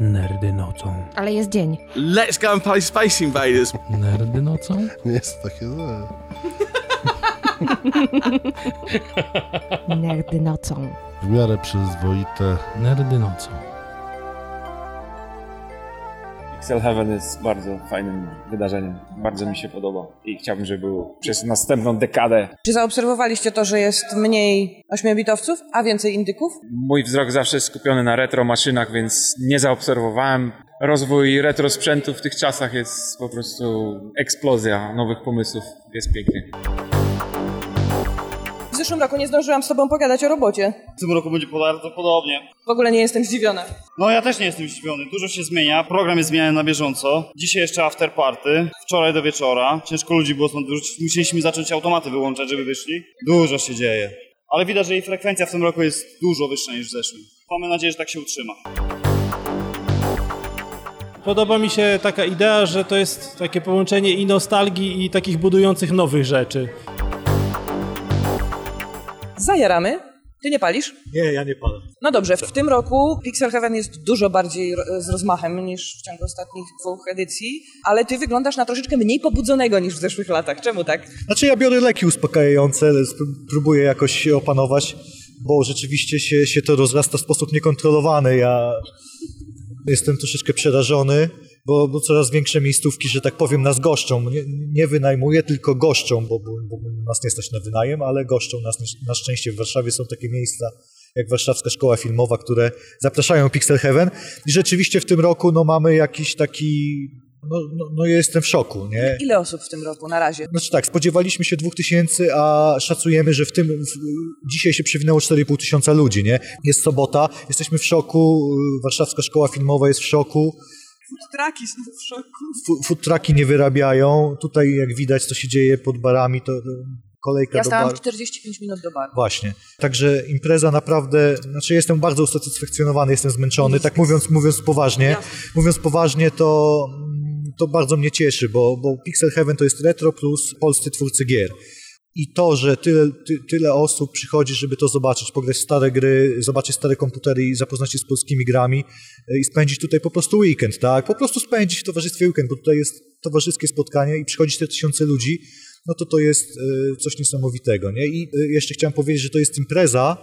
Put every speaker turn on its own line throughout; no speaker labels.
Nerdy nocą.
Ale jest dzień.
Let's go and play Space Invaders.
Nerdy nocą?
Nie jest takie złe.
Nerdy nocą.
W miarę przyzwoite.
Nerdy nocą.
Pixel Heaven jest bardzo fajnym wydarzeniem. Bardzo mi się podoba i chciałbym, żeby było przez następną dekadę.
Czy zaobserwowaliście to, że jest mniej 8-bitowców, a więcej indyków?
Mój wzrok zawsze jest skupiony na retro maszynach, więc nie zaobserwowałem. Rozwój retro sprzętu w tych czasach jest po prostu eksplozja nowych pomysłów. Jest pięknie.
W zeszłym roku nie zdążyłam z tobą pogadać o robocie.
W tym roku będzie bardzo podobnie.
W ogóle nie jestem zdziwiona.
No ja też nie jestem zdziwiony. Dużo się zmienia. Program jest zmieniany na bieżąco. Dzisiaj jeszcze after party. Wczoraj do wieczora. Ciężko ludzi było stąd wyrzucić. Musieliśmy zacząć automaty wyłączać, żeby wyszli. Dużo się dzieje. Ale widać, że jej frekwencja w tym roku jest dużo wyższa niż w zeszłym. Mamy nadzieję, że tak się utrzyma.
Podoba mi się taka idea, że to jest takie połączenie i nostalgii, i takich budujących nowych rzeczy.
Zajaramy. Ty nie palisz?
Nie, ja nie palę.
No dobrze, w tym roku Pixel Heaven jest dużo bardziej z rozmachem niż w ciągu ostatnich 2 edycji, ale ty wyglądasz na troszeczkę mniej pobudzonego niż w zeszłych latach. Czemu tak?
Znaczy ja biorę leki uspokajające, próbuję jakoś się opanować, bo rzeczywiście się to rozrasta w sposób niekontrolowany. Ja jestem troszeczkę przerażony, bo coraz większe miejscówki, że tak powiem, nas goszczą. Nie wynajmuję, tylko goszczą, bo nas nie stać na wynajem, ale goszczą nas. Na szczęście w Warszawie są takie miejsca jak Warszawska Szkoła Filmowa, które zapraszają Pixel Heaven. I rzeczywiście w tym roku mamy jakiś taki... No ja jestem w szoku, nie?
Ile osób w tym roku na razie?
Znaczy tak, spodziewaliśmy się 2000, a szacujemy, że dzisiaj się przewinęło 4,5 tysiąca ludzi, nie? Jest sobota, jesteśmy w szoku, Warszawska Szkoła Filmowa jest w szoku.
Foodtrucki są w szoku.
Foodtrucki nie wyrabiają. Tutaj jak widać, co się dzieje pod barami, to kolejka do baru.
Ja stałam 45 minut do baru.
Właśnie. Także impreza naprawdę, znaczy jestem bardzo usatysfakcjonowany, jestem zmęczony, tak mówiąc poważnie.
Jasne.
Mówiąc poważnie, to bardzo mnie cieszy, bo Pixel Heaven to jest retro plus polscy twórcy gier. I to, że tyle osób przychodzi, żeby to zobaczyć, pograć w stare gry, zobaczyć stare komputery i zapoznać się z polskimi grami i spędzić tutaj po prostu weekend, tak? Po prostu spędzić w towarzystwie weekend, bo tutaj jest towarzyskie spotkanie i przychodzi 4000 ludzi, no to jest coś niesamowitego, nie? I jeszcze chciałem powiedzieć, że to jest impreza,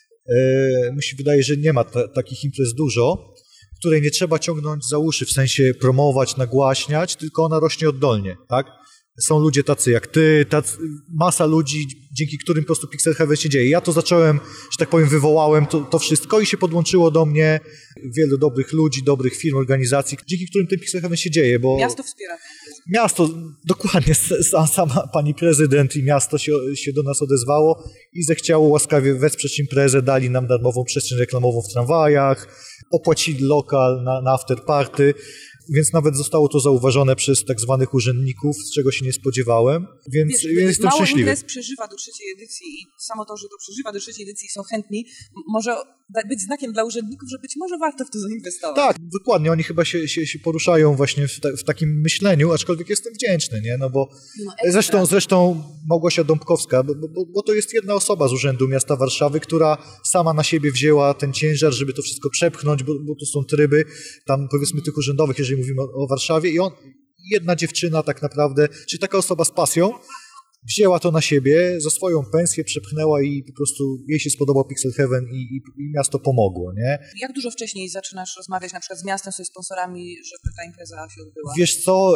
mi się wydaje, że nie ma takich imprez dużo, której nie trzeba ciągnąć za uszy, w sensie promować, nagłaśniać, tylko ona rośnie oddolnie, tak? Są ludzie tacy jak ty, masa ludzi, dzięki którym po prostu Pixel Heaven się dzieje. Ja to zacząłem, że tak powiem, wywołałem to wszystko i się podłączyło do mnie wielu dobrych ludzi, dobrych firm, organizacji, dzięki którym ten Pixel Heaven się dzieje, bo...
Miasto wspiera.
Miasto, dokładnie, sama pani prezydent i miasto się do nas odezwało i zechciało łaskawie wesprzeć imprezę, dali nam darmową przestrzeń reklamową w tramwajach, opłacili lokal na after party. Więc nawet zostało to zauważone przez tak zwanych urzędników, z czego się nie spodziewałem, więc jestem szczęśliwy.
Mało imprez przeżywa do 3. edycji i samo to, że to przeżywa do 3. edycji i są chętni, może być znakiem dla urzędników, że być może warto w to zainwestować.
Tak, dokładnie, oni chyba się poruszają właśnie w takim myśleniu, aczkolwiek jestem wdzięczny, nie? No bo zresztą Małgosia Dąbkowska, bo to jest jedna osoba z Urzędu Miasta Warszawy, która sama na siebie wzięła ten ciężar, żeby to wszystko przepchnąć, bo to są tryby tam powiedzmy tych urzędowych, jeżeli mówimy o Warszawie i jedna dziewczyna tak naprawdę, czyli taka osoba z pasją, wzięła to na siebie, za swoją pensję przepchnęła i po prostu jej się spodobał Pixel Heaven i miasto pomogło, nie?
Jak dużo wcześniej zaczynasz rozmawiać na przykład z miastem, ze sponsorami, żeby ta impreza się odbyła?
Wiesz co,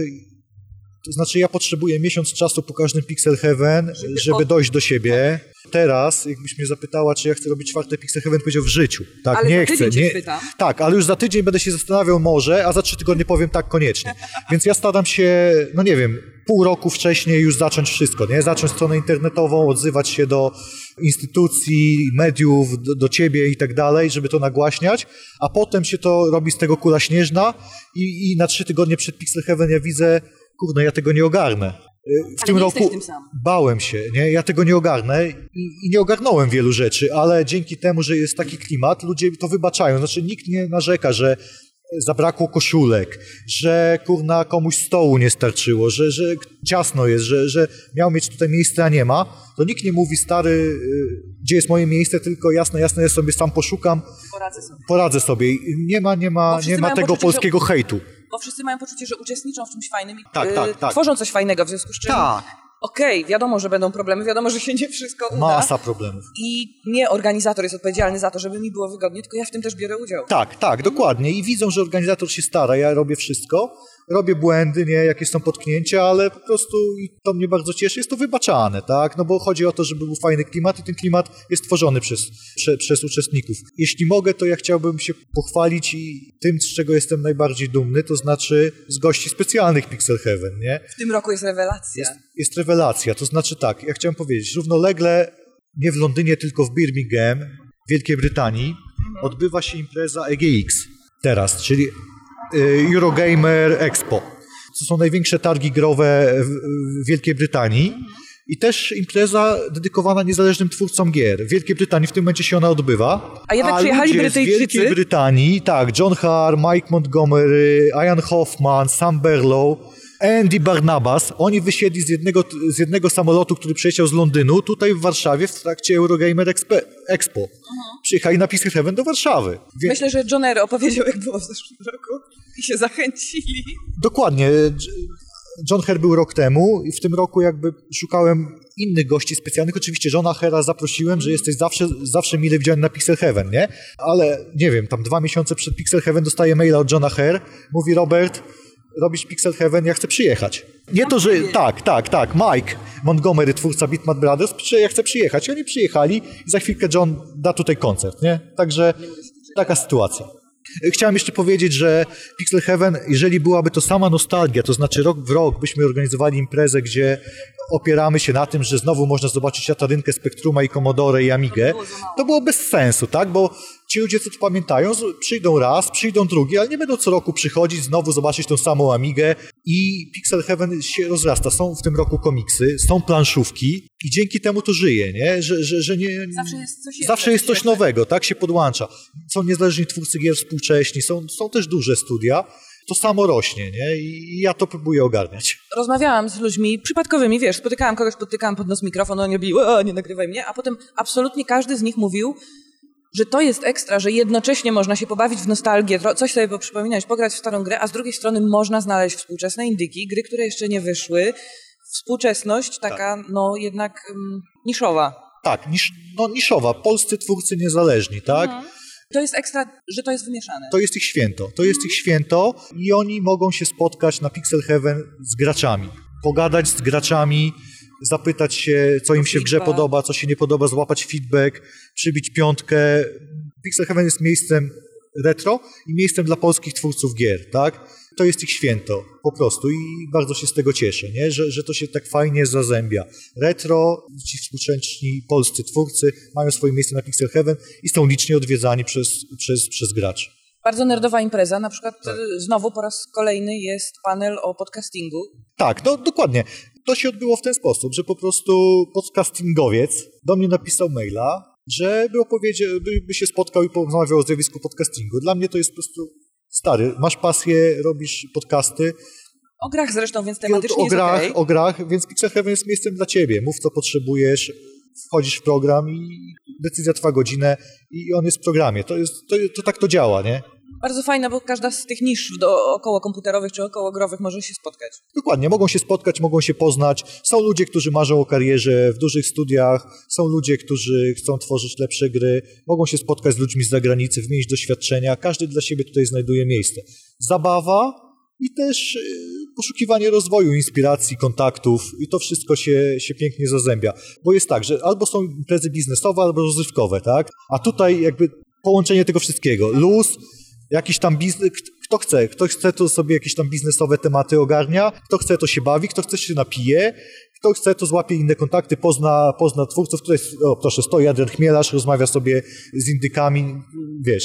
to znaczy ja potrzebuję miesiąc czasu po każdym Pixel Heaven, żeby dojść do siebie. Teraz, jakbyś mnie zapytała, czy ja chcę robić 4 Pixel Heaven, powiedział w życiu. Tak,
ale
nie
za
chcę.
Nie,
tak, ale już za tydzień będę się zastanawiał może, a za 3 tygodnie powiem tak koniecznie. Więc ja staram się, no nie wiem, pół roku wcześniej już zacząć wszystko, nie? Zacząć stronę internetową, odzywać się do instytucji, mediów, do ciebie i tak dalej, żeby to nagłaśniać, a potem się to robi z tego kula śnieżna i na 3 tygodnie przed Pixel Heaven ja widzę, kurde, ja tego nie ogarnę. W tym roku bałem się, nie? Ja tego nie ogarnę i nie ogarnąłem wielu rzeczy, ale dzięki temu, że jest taki klimat, ludzie to wybaczają. Znaczy nikt nie narzeka, że zabrakło koszulek, że kurna komuś stołu nie starczyło, że ciasno jest, że miał mieć tutaj miejsce, a nie ma, to nikt nie mówi, stary, gdzie jest moje miejsce, tylko jasne, ja sobie sam poszukam, poradzę sobie. Nie ma tego
poczucie,
polskiego hejtu.
Bo wszyscy mają poczucie, że uczestniczą w czymś fajnym i
Tak.
tworzą coś fajnego, w związku z czym okej, wiadomo, że będą problemy, wiadomo, że się nie wszystko uda.
Masa problemów.
I nie organizator jest odpowiedzialny za to, żeby mi było wygodnie, tylko ja w tym też biorę udział.
Tak, dokładnie. I widzą, że organizator się stara, ja robię wszystko, robię błędy, nie, jakieś są potknięcia, ale po prostu i to mnie bardzo cieszy, jest to wybaczane, tak? No bo chodzi o to, żeby był fajny klimat i ten klimat jest tworzony przez uczestników. Jeśli mogę, to ja chciałbym się pochwalić i tym, z czego jestem najbardziej dumny, to znaczy z gości specjalnych Pixel Heaven, nie?
W tym roku jest rewelacja.
Jest rewelacja, to znaczy tak, ja chciałem powiedzieć, równolegle, nie w Londynie, tylko w Birmingham, w Wielkiej Brytanii, odbywa się impreza EGX teraz, czyli Eurogamer Expo. To są największe targi growe w Wielkiej Brytanii i też impreza dedykowana niezależnym twórcom gier. W Wielkiej Brytanii w tym momencie się ona odbywa.
A jednak przyjechali Brytyjczycy?
Z Wielkiej Brytanii, tak, John Harr, Mike Montgomery, Ian Hoffman, Sam Berlow, Andy Barnabas, oni wysiedli z jednego samolotu, który przyleciał z Londynu, tutaj w Warszawie w trakcie Eurogamer Expo. Przyjechali na Pixel Heaven do Warszawy.
Myślę, że John R. opowiedział, jak było w zeszłym roku i się zachęcili.
Dokładnie. John Herr był rok temu i w tym roku jakby szukałem innych gości specjalnych. Oczywiście Johna Herra zaprosiłem, że jesteś zawsze mile widziany na Pixel Heaven, nie? Ale nie wiem, tam 2 miesiące przed Pixel Heaven dostaję maila od Johna Herr. Mówi: Robert, robisz Pixel Heaven, ja chcę przyjechać. Nie to, że... Tak. Mike Montgomery, twórca Bitmap Brothers, ja chcę przyjechać. I oni przyjechali i za chwilkę John da tutaj koncert, nie? Także taka sytuacja. Chciałem jeszcze powiedzieć, że Pixel Heaven, jeżeli byłaby to sama nostalgia, to znaczy rok w rok byśmy organizowali imprezę, gdzie opieramy się na tym, że znowu można zobaczyć Atarynkę, Spectruma i Commodore i Amigę, to było bez sensu, tak? Bo ci ludzie, co to pamiętają, przyjdą raz, przyjdą drugi, ale nie będą co roku przychodzić, znowu zobaczyć tą samą Amigę i Pixel Heaven się rozrasta. Są w tym roku komiksy, są planszówki i dzięki temu to żyje, nie? Że nie... Zawsze jest coś nowego, tak? Się podłącza. Są niezależni twórcy gier współcześni, są też duże studia. To samo rośnie, nie? I ja to próbuję ogarniać.
Rozmawiałam z ludźmi przypadkowymi, wiesz, spotykałam kogoś, podtykałam pod nos mikrofon, oni robili, nie nagrywaj mnie, a potem absolutnie każdy z nich mówił, że to jest ekstra, że jednocześnie można się pobawić w nostalgię, coś sobie poprzypominać, pograć w starą grę, a z drugiej strony można znaleźć współczesne indyki, gry, które jeszcze nie wyszły, współczesność taka, no jednak niszowa.
Tak, niszowa, polscy twórcy niezależni, tak?
To jest ekstra, że to jest wymieszane.
To jest ich święto i oni mogą się spotkać na Pixel Heaven z graczami, pogadać z graczami, zapytać się, co im się w grze podoba, co się nie podoba, złapać feedback, przybić piątkę. Pixel Heaven jest miejscem retro i miejscem dla polskich twórców gier, tak? To jest ich święto, po prostu, i bardzo się z tego cieszę, nie? Że to się tak fajnie zazębia. Retro, ci współcześni polscy twórcy mają swoje miejsce na Pixel Heaven i są licznie odwiedzani przez graczy.
Bardzo nerdowa impreza, na przykład znowu po raz kolejny jest panel o podcastingu.
Tak, no dokładnie. To się odbyło w ten sposób, że po prostu podcastingowiec do mnie napisał maila, że by się spotkał i porozmawiał o zjawisku podcastingu. Dla mnie to jest po prostu, stary, masz pasję, robisz podcasty.
O grach zresztą, więc tematycznie jest okej.
O grach, więc Pixel Heaven jest miejscem dla ciebie. Mów, co potrzebujesz, wchodzisz w program i decyzja trwa godzinę i on jest w programie. To tak to działa, nie?
Bardzo fajne, bo każda z tych nisz około komputerowych czy około growych może się spotkać.
Dokładnie, mogą się spotkać, mogą się poznać. Są ludzie, którzy marzą o karierze w dużych studiach, są ludzie, którzy chcą tworzyć lepsze gry, mogą się spotkać z ludźmi z zagranicy, wymienić doświadczenia. Każdy dla siebie tutaj znajduje miejsce. Zabawa i też poszukiwanie rozwoju, inspiracji, kontaktów i to wszystko się pięknie zazębia. Bo jest tak, że albo są imprezy biznesowe, albo rozrywkowe, tak? A tutaj jakby połączenie tego wszystkiego. Luz, jakiś tam biznes, kto chce, to sobie jakieś tam biznesowe tematy ogarnia, kto chce, to się bawi, kto chce, się napije, kto chce, to złapie inne kontakty, pozna twórców, tutaj stoi Adrian Chmielarz, rozmawia sobie z indykami, wiesz,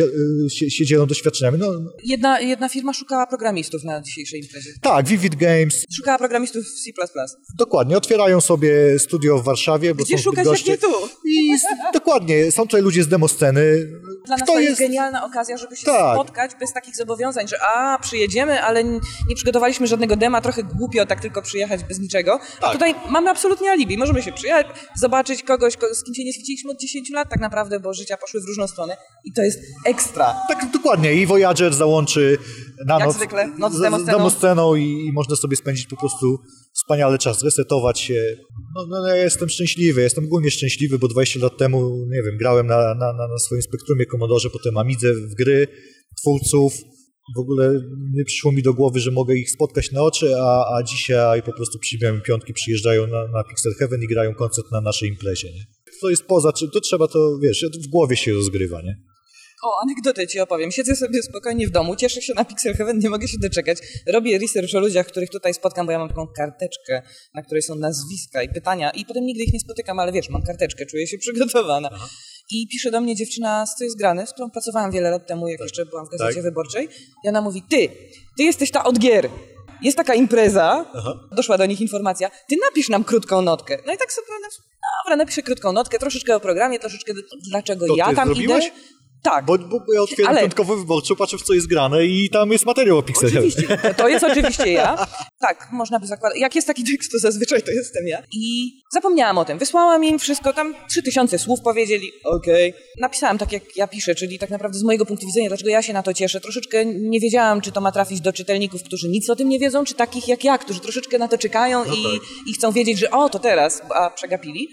się dzielą doświadczeniami. No.
Jedna firma szukała programistów na dzisiejszej imprezie.
Tak, Vivid Games.
Szukała programistów w C++.
Dokładnie, otwierają sobie studio w Warszawie, bo
gdzie
są
szukać, jak nie tu?
I dokładnie, są tutaj ludzie z demosceny,
Dla nas
To
to jest
jest-
genialna okazja, żeby się
Tak.
spotkać bez takich zobowiązań, że przyjedziemy, ale nie przygotowaliśmy żadnego dema, trochę głupio tak tylko przyjechać bez niczego. A
Tak.
tutaj mamy absolutnie alibi. Możemy się przyjechać, zobaczyć kogoś, z kim się nie widzieliśmy od 10 lat tak naprawdę, bo życia poszły w różną stronę i to jest ekstra.
Tak, dokładnie. I Voyager załączy na
Jak
noc
zwykle, noc z
z
demosceną.
demosceną i można sobie spędzić po prostu wspaniale czas, resetować się. No, ja jestem szczęśliwy, jestem ogólnie szczęśliwy, bo 20 lat temu, nie wiem, grałem na swoim Spectrumie Commodore, potem Amidze w gry twórców. W ogóle nie przyszło mi do głowy, że mogę ich spotkać na oczy, a dzisiaj po prostu przybijają piątki, przyjeżdżają na Pixel Heaven i grają koncert na naszej imprezie. Nie? To jest poza czym, to trzeba to, wiesz, w głowie się rozgrywa, nie?
O, anegdotę ci opowiem. Siedzę sobie spokojnie w domu, cieszę się na Pixel Heaven, nie mogę się doczekać. Robię research o ludziach, których tutaj spotkam, bo ja mam taką karteczkę, na której są nazwiska i pytania i potem nigdy ich nie spotykam, ale wiesz, mam karteczkę, czuję się przygotowana. I pisze do mnie dziewczyna z Co jest grane, z którą pracowałam wiele lat temu, jak jeszcze byłam w Gazecie Wyborczej. I ona mówi, ty jesteś ta od gier. Jest taka impreza, doszła do nich informacja, ty napisz nam krótką notkę. No i tak sobie, dobra, napiszę krótką notkę, troszeczkę o programie, troszeczkę dlaczego
To
ja
ty
tam
zrobiłeś?
idę. Tak.
Bo ja otwieram
Ale-
piątkowy wyborczy, patrzę w co jest grane i tam jest materiał o Pixel Heaven.
Oczywiście, to jest oczywiście ja. Tak, można by zakładać. Jak jest taki tekst, to zazwyczaj to jestem ja. I zapomniałam o tym. Wysłałam im wszystko, tam 3000 słów powiedzieli, okej. Napisałam tak, jak ja piszę, czyli tak naprawdę z mojego punktu widzenia, dlaczego ja się na to cieszę. Troszeczkę nie wiedziałam, czy to ma trafić do czytelników, którzy nic o tym nie wiedzą, czy takich jak ja, którzy troszeczkę na to czekają i chcą wiedzieć, że to teraz, a przegapili.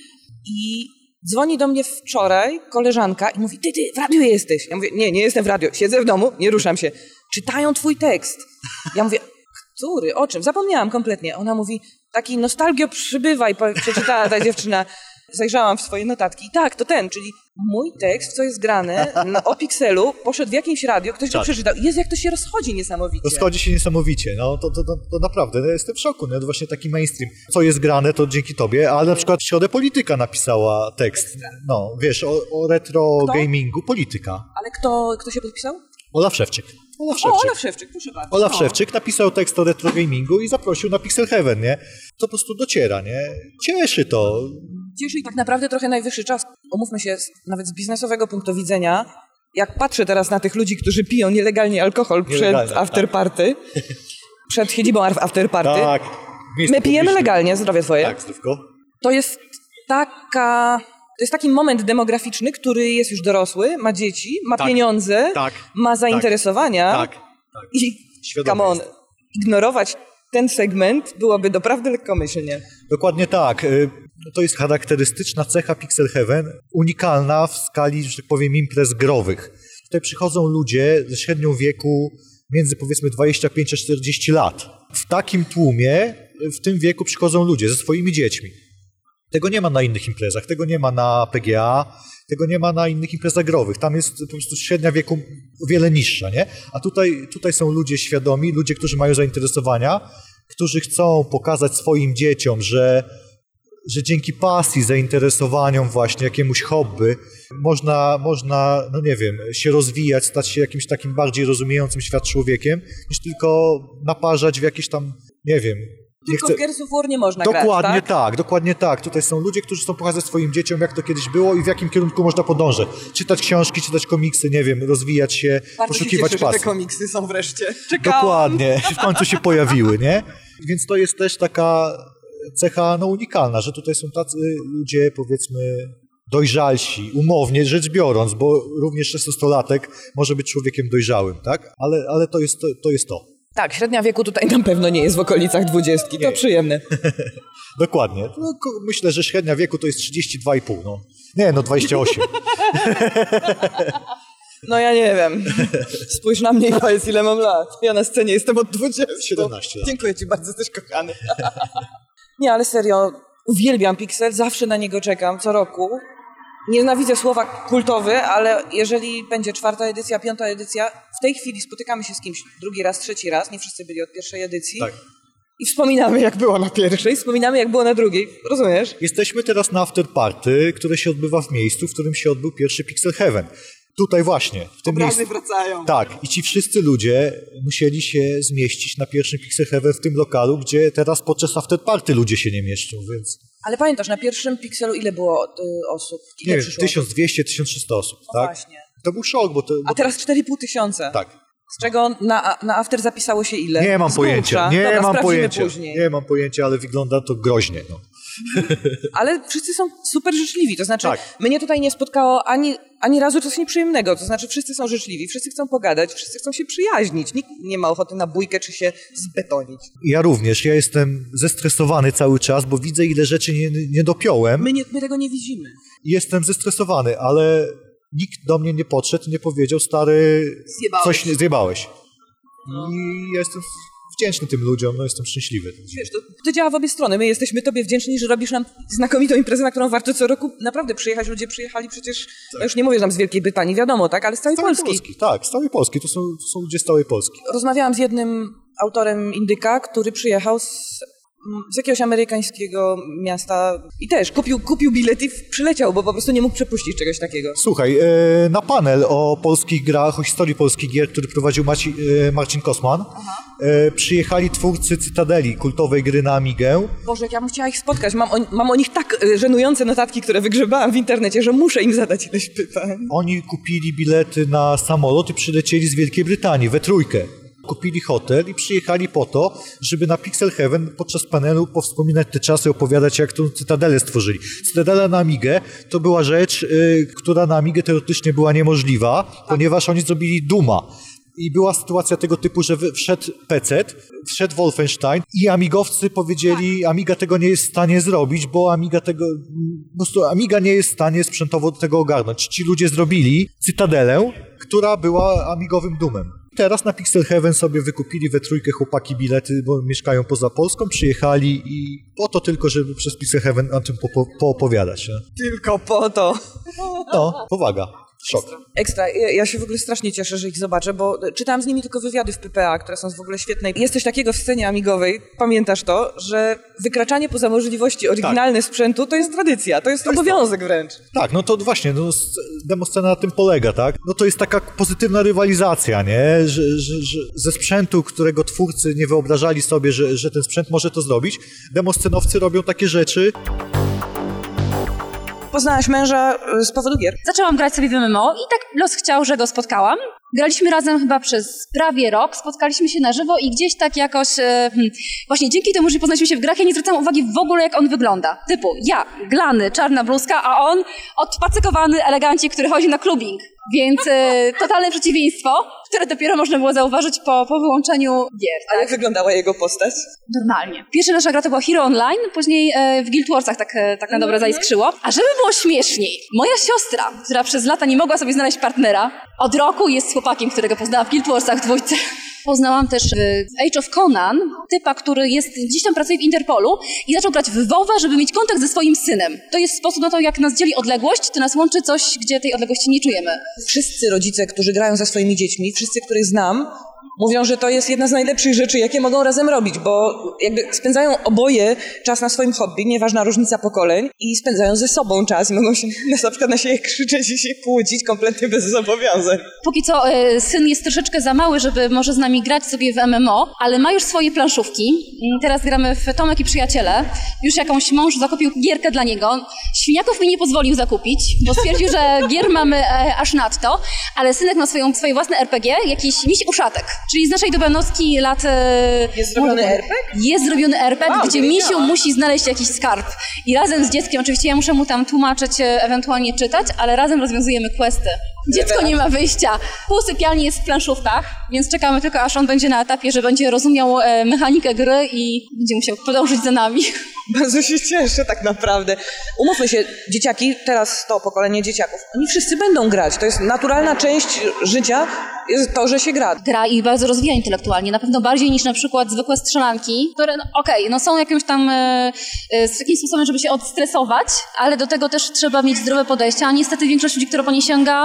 I dzwoni do mnie wczoraj koleżanka i mówi, ty w radiu jesteś. Ja mówię, nie jestem w radiu, siedzę w domu, nie ruszam się. Czytają twój tekst. Ja mówię, który, o czym? Zapomniałam kompletnie. Ona mówi, taki nostalgio przybywaj, przeczytała ta dziewczyna. Zajrzałam w swoje notatki. Tak, to ten, czyli mój tekst, co jest grane o Pixelu, poszedł w jakimś radio, ktoś go przeczytał. Jezu, jak to się rozchodzi niesamowicie.
Rozchodzi się niesamowicie, no to naprawdę, no, jestem w szoku, no, to właśnie taki mainstream. Co jest grane, to dzięki tobie, ale na przykład Środę Polityka napisała tekst, no, wiesz, o retro gamingu Polityka.
Ale kto się podpisał?
Olaf Szewczyk.
Olaf Szewczyk, proszę bardzo.
Olaf Szewczyk napisał tekst o retro gamingu i zaprosił na Pixel Heaven, nie? To po prostu dociera, nie? Cieszy to.
Cieszy i tak naprawdę trochę najwyższy czas. Umówmy się, nawet z biznesowego punktu widzenia, jak patrzę teraz na tych ludzi, którzy piją nielegalnie alkohol przed afterparty, przed siedzibą afterparty,
Tak.
my pijemy legalnie, zdrowie twoje.
Tak, zdrówko.
To jest taki moment demograficzny, który jest już dorosły, ma dzieci, ma pieniądze,
Tak.
ma zainteresowania
Tak.
i
Świadomy
come on,
jest.
ignorować ten segment byłoby doprawdy lekkomyślnie.
Dokładnie tak. To jest charakterystyczna cecha Pixel Heaven, unikalna w skali, że tak powiem, imprez growych. Tutaj przychodzą ludzie ze średnią wieku między powiedzmy 25 a 40 lat. W takim tłumie, w tym wieku przychodzą ludzie ze swoimi dziećmi. Tego nie ma na innych imprezach, tego nie ma na PGA, tego nie ma na innych imprezach growych. Tam jest po prostu średnia wieku o wiele niższa, nie? A tutaj są ludzie świadomi, ludzie, którzy mają zainteresowania, którzy chcą pokazać swoim dzieciom, że dzięki pasji, zainteresowaniom właśnie, jakiemuś hobby, można, no nie wiem, się rozwijać, stać się jakimś takim bardziej rozumiejącym świat człowiekiem, niż tylko naparzać w jakieś tam, nie wiem...
Tylko w Gears of War nie można
Dokładnie
grać, tak?
Dokładnie tak. Tutaj są ludzie, którzy chcą pokazać swoim dzieciom, jak to kiedyś było i w jakim kierunku można podążać. Czytać książki, czytać komiksy, nie wiem, rozwijać się,
Bardzo
poszukiwać
się cieszę, że
pasji.
te komiksy są wreszcie. Czekałam.
Dokładnie, w końcu się pojawiły, nie? Więc to jest też taka cecha unikalna, że tutaj są tacy ludzie, powiedzmy, dojrzalsi, umownie rzecz biorąc, bo również 16-latek może być człowiekiem dojrzałym, tak? Ale to jest to.
Tak, średnia wieku tutaj na pewno nie jest w okolicach 20. To przyjemne.
Dokładnie. No, myślę, że średnia wieku to jest 32,5, no. Nie, 28.
No ja nie wiem. Spójrz na mnie i powiedz, ile mam lat. Ja na scenie jestem od 20.
17 lat.
Dziękuję ci bardzo, jesteś kochany. Nie, ale serio, uwielbiam Pixel, zawsze na niego czekam, co roku. Nienawidzę słowa kultowy, ale jeżeli będzie 4. edycja, 5. edycja, w tej chwili spotykamy się z kimś drugi raz, trzeci raz, nie wszyscy byli od pierwszej edycji.
Tak.
I wspominamy, jak było na pierwszej, wspominamy, jak było na drugiej. Rozumiesz?
Jesteśmy teraz na afterparty, które się odbywa w miejscu, w którym się odbył pierwszy Pixel Heaven. Tutaj właśnie, w tym miejscu.
wracają.
Tak, i ci wszyscy ludzie musieli się zmieścić na pierwszym Pixel Heaven w tym lokalu, gdzie teraz podczas afterparty ludzie się nie mieszczą, więc...
Ale pamiętasz, na pierwszym Pixelu ile było osób? Ile
Nie wiem,
przyszło?
1200-1300 osób,
No
tak?
właśnie.
To był szok, bo to...
A teraz 4500.
Tak.
Z czego na after zapisało się ile?
Nie mam
Z grubsza.
pojęcia,
Dobra, później.
Nie mam pojęcia, ale wygląda to groźnie. No.
Ale wszyscy są super życzliwi, to znaczy
Tak.
mnie tutaj nie spotkało ani razu coś nieprzyjemnego, to znaczy wszyscy są życzliwi, wszyscy chcą pogadać, wszyscy chcą się przyjaźnić, nikt nie ma ochoty na bójkę czy się zbetonić.
Ja również, ja jestem zestresowany cały czas, bo widzę, ile rzeczy nie dopiąłem.
My tego nie widzimy.
Jestem zestresowany, ale nikt do mnie nie podszedł, nie powiedział, stary, coś nie zjebałeś. I ja jestem wdzięczny tym ludziom, no jestem szczęśliwy.
Wiesz, to działa w obie strony. My jesteśmy tobie wdzięczni, że robisz nam znakomitą imprezę, na którą warto co roku naprawdę przyjechać. Ludzie przyjechali przecież, ja już nie mówię, że tam z Wielkiej Brytanii, wiadomo, tak, ale z całej Polski.
Tak, z całej Polski, to są ludzie z całej Polski.
Rozmawiałam z jednym autorem Indyka, który przyjechał z jakiegoś amerykańskiego miasta i też kupił bilet i przyleciał, bo po prostu nie mógł przepuścić czegoś takiego.
Słuchaj, na panel o polskich grach, o historii polskich gier, który prowadził Marcin Kosman, przyjechali twórcy Cytadeli, kultowej gry na Amigę.
Boże, jak ja bym chciała ich spotkać. Mam o nich tak żenujące notatki, które wygrzebałam w internecie, że muszę im zadać ileś pytań.
Oni kupili bilety na samolot i przylecieli z Wielkiej Brytanii we trójkę. Kupili hotel i przyjechali po to, żeby na Pixel Heaven podczas panelu powspominać te czasy, opowiadać, jak tą Cytadelę stworzyli. Cytadela na Amigę to była rzecz, która na Amigę teoretycznie była niemożliwa, ponieważ oni zrobili Duma. I była sytuacja tego typu, że wszedł PC, wszedł Wolfenstein i amigowcy powiedzieli, Amiga tego nie jest w stanie zrobić, bo Amiga nie jest w stanie sprzętowo tego ogarnąć. Ci ludzie zrobili Cytadelę, która była amigowym Doomem. Teraz na Pixel Heaven sobie wykupili we trójkę chłopaki bilety, bo mieszkają poza Polską, przyjechali i po to tylko, żeby przez Pixel Heaven o tym poopowiadać. Nie?
Tylko po to.
No, powaga. Szok.
Ekstra. Ja się w ogóle strasznie cieszę, że ich zobaczę, bo czytałam z nimi tylko wywiady w PPA, które są w ogóle świetne. Jest coś takiego w scenie amigowej, pamiętasz to, że wykraczanie poza możliwości oryginalne sprzętu to jest tradycja, to jest obowiązek wręcz.
Tak, no to właśnie, demoscena na tym polega, tak? No to jest taka pozytywna rywalizacja, nie? Że ze sprzętu, którego twórcy nie wyobrażali sobie, że ten sprzęt może to zrobić, demoscenowcy robią takie rzeczy.
Poznałaś męża z powodu gier?
Zaczęłam grać sobie w MMO i tak los chciał, że go spotkałam. Graliśmy razem chyba przez prawie rok, spotkaliśmy się na żywo i gdzieś tak jakoś... właśnie dzięki temu, że poznaliśmy się w grach, ja nie zwracałam uwagi w ogóle, jak on wygląda. Typu ja, glany, czarna bluzka, a on odpacykowany elegancik, który chodzi na clubbing. Więc totalne przeciwieństwo, które dopiero można było zauważyć po wyłączeniu gier.
A jak wyglądała jego postać?
Normalnie. Pierwsza nasza gra to była Hero Online, później w Guild Warsach tak na dobre zaiskrzyło. A żeby było śmieszniej, moja siostra, która przez lata nie mogła sobie znaleźć partnera, od roku jest chłopakiem, którego poznałam w Guild Warsach w dwójce. Poznałam też w Age of Conan typa, który gdzieś tam pracuje w Interpolu i zaczął grać w WoWa, żeby mieć kontakt ze swoim synem. To jest sposób na to, jak nas dzieli odległość, to nas łączy coś, gdzie tej odległości nie czujemy.
Wszyscy rodzice, którzy grają ze swoimi dziećmi, wszyscy, których znam, mówią, że to jest jedna z najlepszych rzeczy, jakie mogą razem robić, bo jakby spędzają oboje czas na swoim hobby, nieważna różnica pokoleń, i spędzają ze sobą czas i mogą się na przykład na siebie krzyczeć i się kłócić kompletnie bez zobowiązań.
Póki co syn jest troszeczkę za mały, żeby może z nami grać sobie w MMO, ale ma już swoje planszówki. Teraz gramy w Tomek i Przyjaciele. Już jakąś mąż zakupił gierkę dla niego. Świniaków mi nie pozwolił zakupić, bo stwierdził, że gier mamy aż nadto, ale synek ma swoje własne RPG, jakiś miś uszatek. Czyli z naszej dobanowski lat...
Jest zrobiony RPG?
Jest zrobiony RPG, gdzie misiu musi znaleźć jakiś skarb. I razem z dzieckiem, oczywiście ja muszę mu tam tłumaczyć, ewentualnie czytać, ale razem rozwiązujemy questy. Dziecko nie ma wyjścia. Pół sypialni jest w planszówkach, więc czekamy tylko, aż on będzie na etapie, że będzie rozumiał mechanikę gry i będzie musiał podążyć za nami.
Bardzo się cieszę tak naprawdę. Umówmy się, dzieciaki, teraz to pokolenie dzieciaków, oni wszyscy będą grać. To jest naturalna część życia, jest to, że się gra.
Gra i bardzo rozwija intelektualnie, na pewno bardziej niż na przykład zwykłe strzelanki, które są jakimś tam z takim sposobem, żeby się odstresować, ale do tego też trzeba mieć zdrowe podejście, a niestety większość ludzi, która po nie sięga,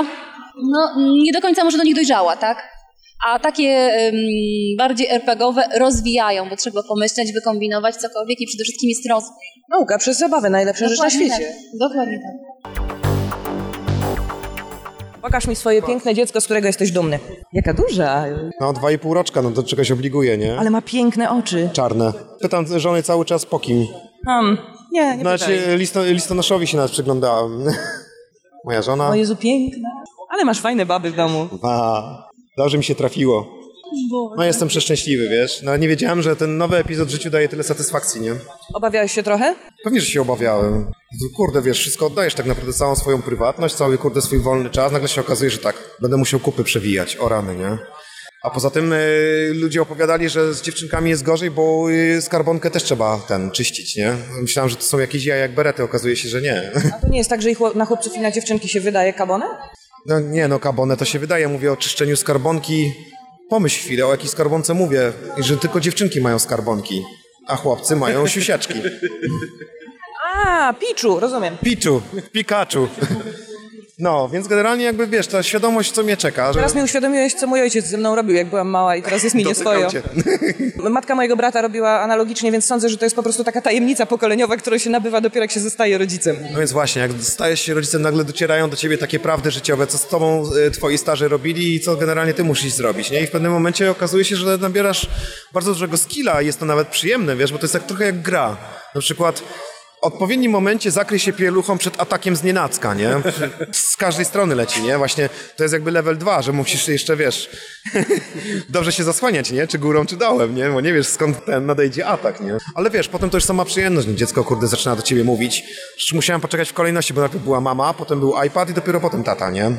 nie do końca może do nich dojrzała, tak? A takie bardziej RPGowe rozwijają, bo trzeba pomyśleć, wykombinować cokolwiek i przede wszystkim jest rozwój.
Nauka przez zabawę, najlepsza rzecz na świecie.
Tak. Dokładnie tak.
Pokaż mi swoje piękne dziecko, z którego jesteś dumny. Jaka duża.
No 2,5 roczka, no do czegoś obliguje, nie?
Ale ma piękne oczy.
Czarne. Pytam żony cały czas po kim.
Nie
Znaczy listonoszowi się nas przyglądałem. Moja żona.
O Jezu, piękna. Ale masz fajne baby w domu.
Dobrze mi się trafiło. No jestem przeszczęśliwy, wiesz. No nie wiedziałem, że ten nowy epizod w życiu daje tyle satysfakcji, nie?
Obawiałeś się trochę?
Pewnie, że się obawiałem. Kurde, wiesz, wszystko oddajesz tak naprawdę, całą swoją prywatność, cały, kurde, swój wolny czas. Nagle się okazuje, że tak, będę musiał kupy przewijać, o rany, nie? A poza tym ludzie opowiadali, że z dziewczynkami jest gorzej, bo skarbonkę też trzeba czyścić, nie? Myślałem, że to są jakieś jaja jak berety, okazuje się, że nie.
A to nie jest tak, że na chłopców i na dziewczynki się wydaje kabonę?
No nie, no kabonę to się wydaje, mówię o czyszczeniu skarbonki. Pomyśl chwilę, o jakiej skarbonce mówię, że tylko dziewczynki mają skarbonki, a chłopcy mają siusiaczki.
Piczu, rozumiem.
Pikachu. No, więc generalnie jakby wiesz, ta świadomość, co mnie czeka.
Teraz mi uświadomiłeś, co mój ojciec ze mną robił, jak byłam mała i teraz jest mi nieswojo. Matka mojego brata robiła analogicznie, więc sądzę, że to jest po prostu taka tajemnica pokoleniowa, która się nabywa dopiero jak się zostaje rodzicem.
No więc właśnie, jak stajesz się rodzicem, nagle docierają do ciebie takie prawdy życiowe, co z tobą twoi starzy robili i co generalnie ty musisz zrobić, nie? I w pewnym momencie okazuje się, że nabierasz bardzo dużego skilla i jest to nawet przyjemne, wiesz, bo to jest trochę jak gra. Na przykład w odpowiednim momencie zakryj się pieluchą przed atakiem z nienacka, nie? Z każdej strony leci, nie? Właśnie to jest jakby level 2, że musisz jeszcze, wiesz, dobrze się zasłaniać, nie? Czy górą, czy dołem, nie? Bo nie wiesz, skąd nadejdzie atak, nie? Ale wiesz, potem to już sama przyjemność, nie? Dziecko, kurde, zaczyna do ciebie mówić. Przecież musiałem poczekać w kolejności, bo najpierw była mama, potem był iPad i dopiero potem tata, nie?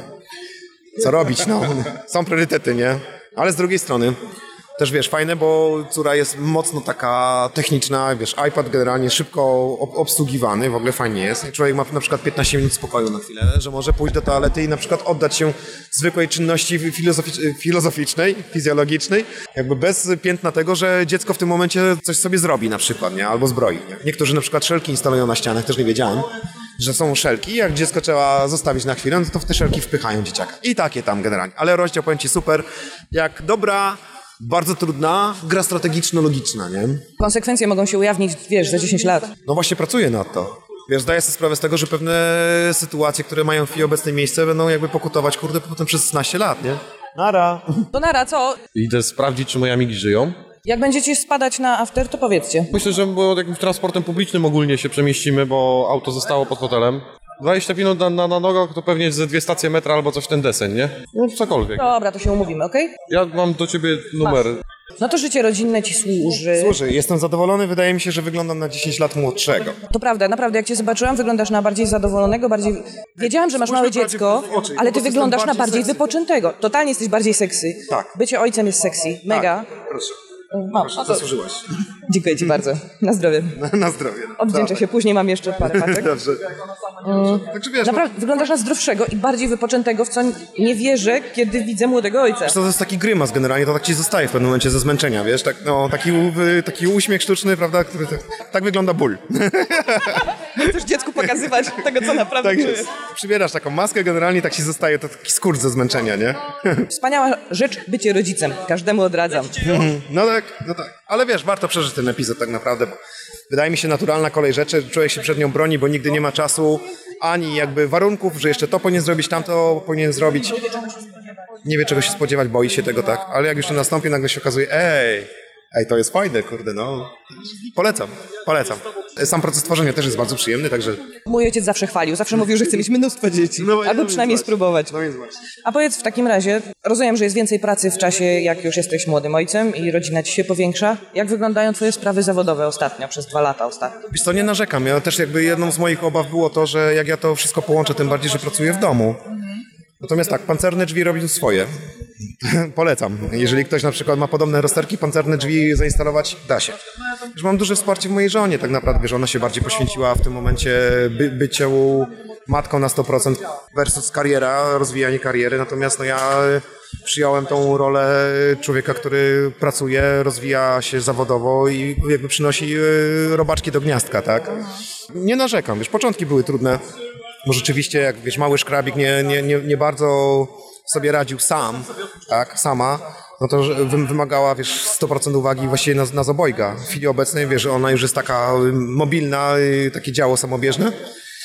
Co robić, no? Są priorytety, nie? Ale z drugiej strony też wiesz, fajne, bo córa jest mocno taka techniczna, wiesz, iPad generalnie szybko obsługiwany, w ogóle fajnie jest. Człowiek ma na przykład 15 minut spokoju na chwilę, że może pójść do toalety i na przykład oddać się zwykłej czynności filozoficznej, fizjologicznej, jakby bez piętna tego, że dziecko w tym momencie coś sobie zrobi na przykład, nie? Albo zbroi. Nie? Niektórzy na przykład szelki instalują na ścianach, też nie wiedziałem, że są szelki, jak dziecko trzeba zostawić na chwilę, to w te szelki wpychają dzieciaka. I takie tam generalnie. Ale rozdział, powiem ci, super, jak dobra, bardzo trudna, gra strategiczno-logiczna, nie?
Konsekwencje mogą się ujawnić, wiesz, za 10 lat.
No właśnie pracuję nad to. Wiesz, zdaję sobie sprawę z tego, że pewne sytuacje, które mają w chwili obecnej miejsce, będą jakby pokutować, kurde, potem przez 16 lat, nie? Nara.
To nara, co?
Idę sprawdzić, czy moje amigi żyją.
Jak będziecie spadać na after, to powiedzcie.
Myślę, że jakimś transportem publicznym ogólnie się przemieścimy, bo auto zostało pod hotelem. 20 minut na nogach to pewnie ze 2 stacje metra albo coś w ten deseń, nie? No cokolwiek.
Dobra, to się umówimy, okej?
Ja mam do ciebie numer.
No to życie rodzinne ci służy.
Służy, jestem zadowolony, wydaje mi się, że wyglądam na 10 lat młodszego.
To prawda, naprawdę, jak cię zobaczyłam, wyglądasz na bardziej zadowolonego, bardziej... Wiedziałam, że masz małe dziecko, ale ty wyglądasz na bardziej wypoczętego. Totalnie jesteś bardziej sexy.
Tak.
Bycie ojcem jest sexy, mega.
Tak, proszę.
Proszę,
zasłużyłaś.
Dziękuję ci bardzo. Na zdrowie.
Na zdrowie.
Odwdzięczę się, później mam jeszcze parę paczek.
Dobrze. Także wiesz,
naprawdę, wyglądasz na zdrowszego i bardziej wypoczętego, w co nie wierzę, kiedy widzę młodego ojca.
To jest taki grymas generalnie, to tak ci zostaje w pewnym momencie ze zmęczenia, wiesz? Tak, no, taki uśmiech sztuczny, prawda? Który tak wygląda ból.
Chcesz dziecku pokazywać tego, co naprawdę
tak
czujesz.
Przybierasz taką maskę, generalnie tak ci zostaje, to taki skurcz ze zmęczenia, nie?
Wspaniała rzecz bycie rodzicem. Każdemu odradzam.
No tak. Ale wiesz, warto przeżyć ten epizod tak naprawdę, bo wydaje mi się naturalna kolej rzeczy, człowiek się przed nią broni, bo nigdy nie ma czasu, ani jakby warunków, że jeszcze to powinien zrobić, tamto powinien zrobić. Nie wie czego się spodziewać, boi się tego, tak? Ale jak już to nastąpi, nagle się okazuje, ej, to jest fajne, kurde, no. Polecam. Sam proces tworzenia też jest bardzo przyjemny, także...
Mój ojciec zawsze chwalił, zawsze mówił, że chce mieć mnóstwo dzieci. Albo przynajmniej spróbować.
No więc właśnie.
A powiedz w takim razie, rozumiem, że jest więcej pracy w czasie, jak już jesteś młodym ojcem i rodzina ci się powiększa. Jak wyglądają twoje sprawy zawodowe ostatnio, przez 2 lata ostatnio?
Wiesz co, nie narzekam. Ja też jakby jedną z moich obaw było to, że jak ja to wszystko połączę, tym bardziej, że pracuję w domu. Natomiast tak, pancerne drzwi robią swoje. Polecam. Jeżeli ktoś na przykład ma podobne rozterki, pancerne drzwi zainstalować, da się. Już mam duże wsparcie w mojej żonie, tak naprawdę, wiesz, ona się bardziej poświęciła w tym momencie byciu matką na 100% versus kariera, rozwijanie kariery, natomiast no ja przyjąłem tą rolę człowieka, który pracuje, rozwija się zawodowo i jakby przynosi robaczki do gniazdka, tak? Nie narzekam, wiesz, początki były trudne, bo rzeczywiście, jak wiesz, mały szkrabik nie bardzo sobie radził sam, tak, sama, no to wymagała, wiesz, 100% uwagi właściwie nas obojga. W chwili obecnej, wiesz, ona już jest taka mobilna, takie działo samobieżne.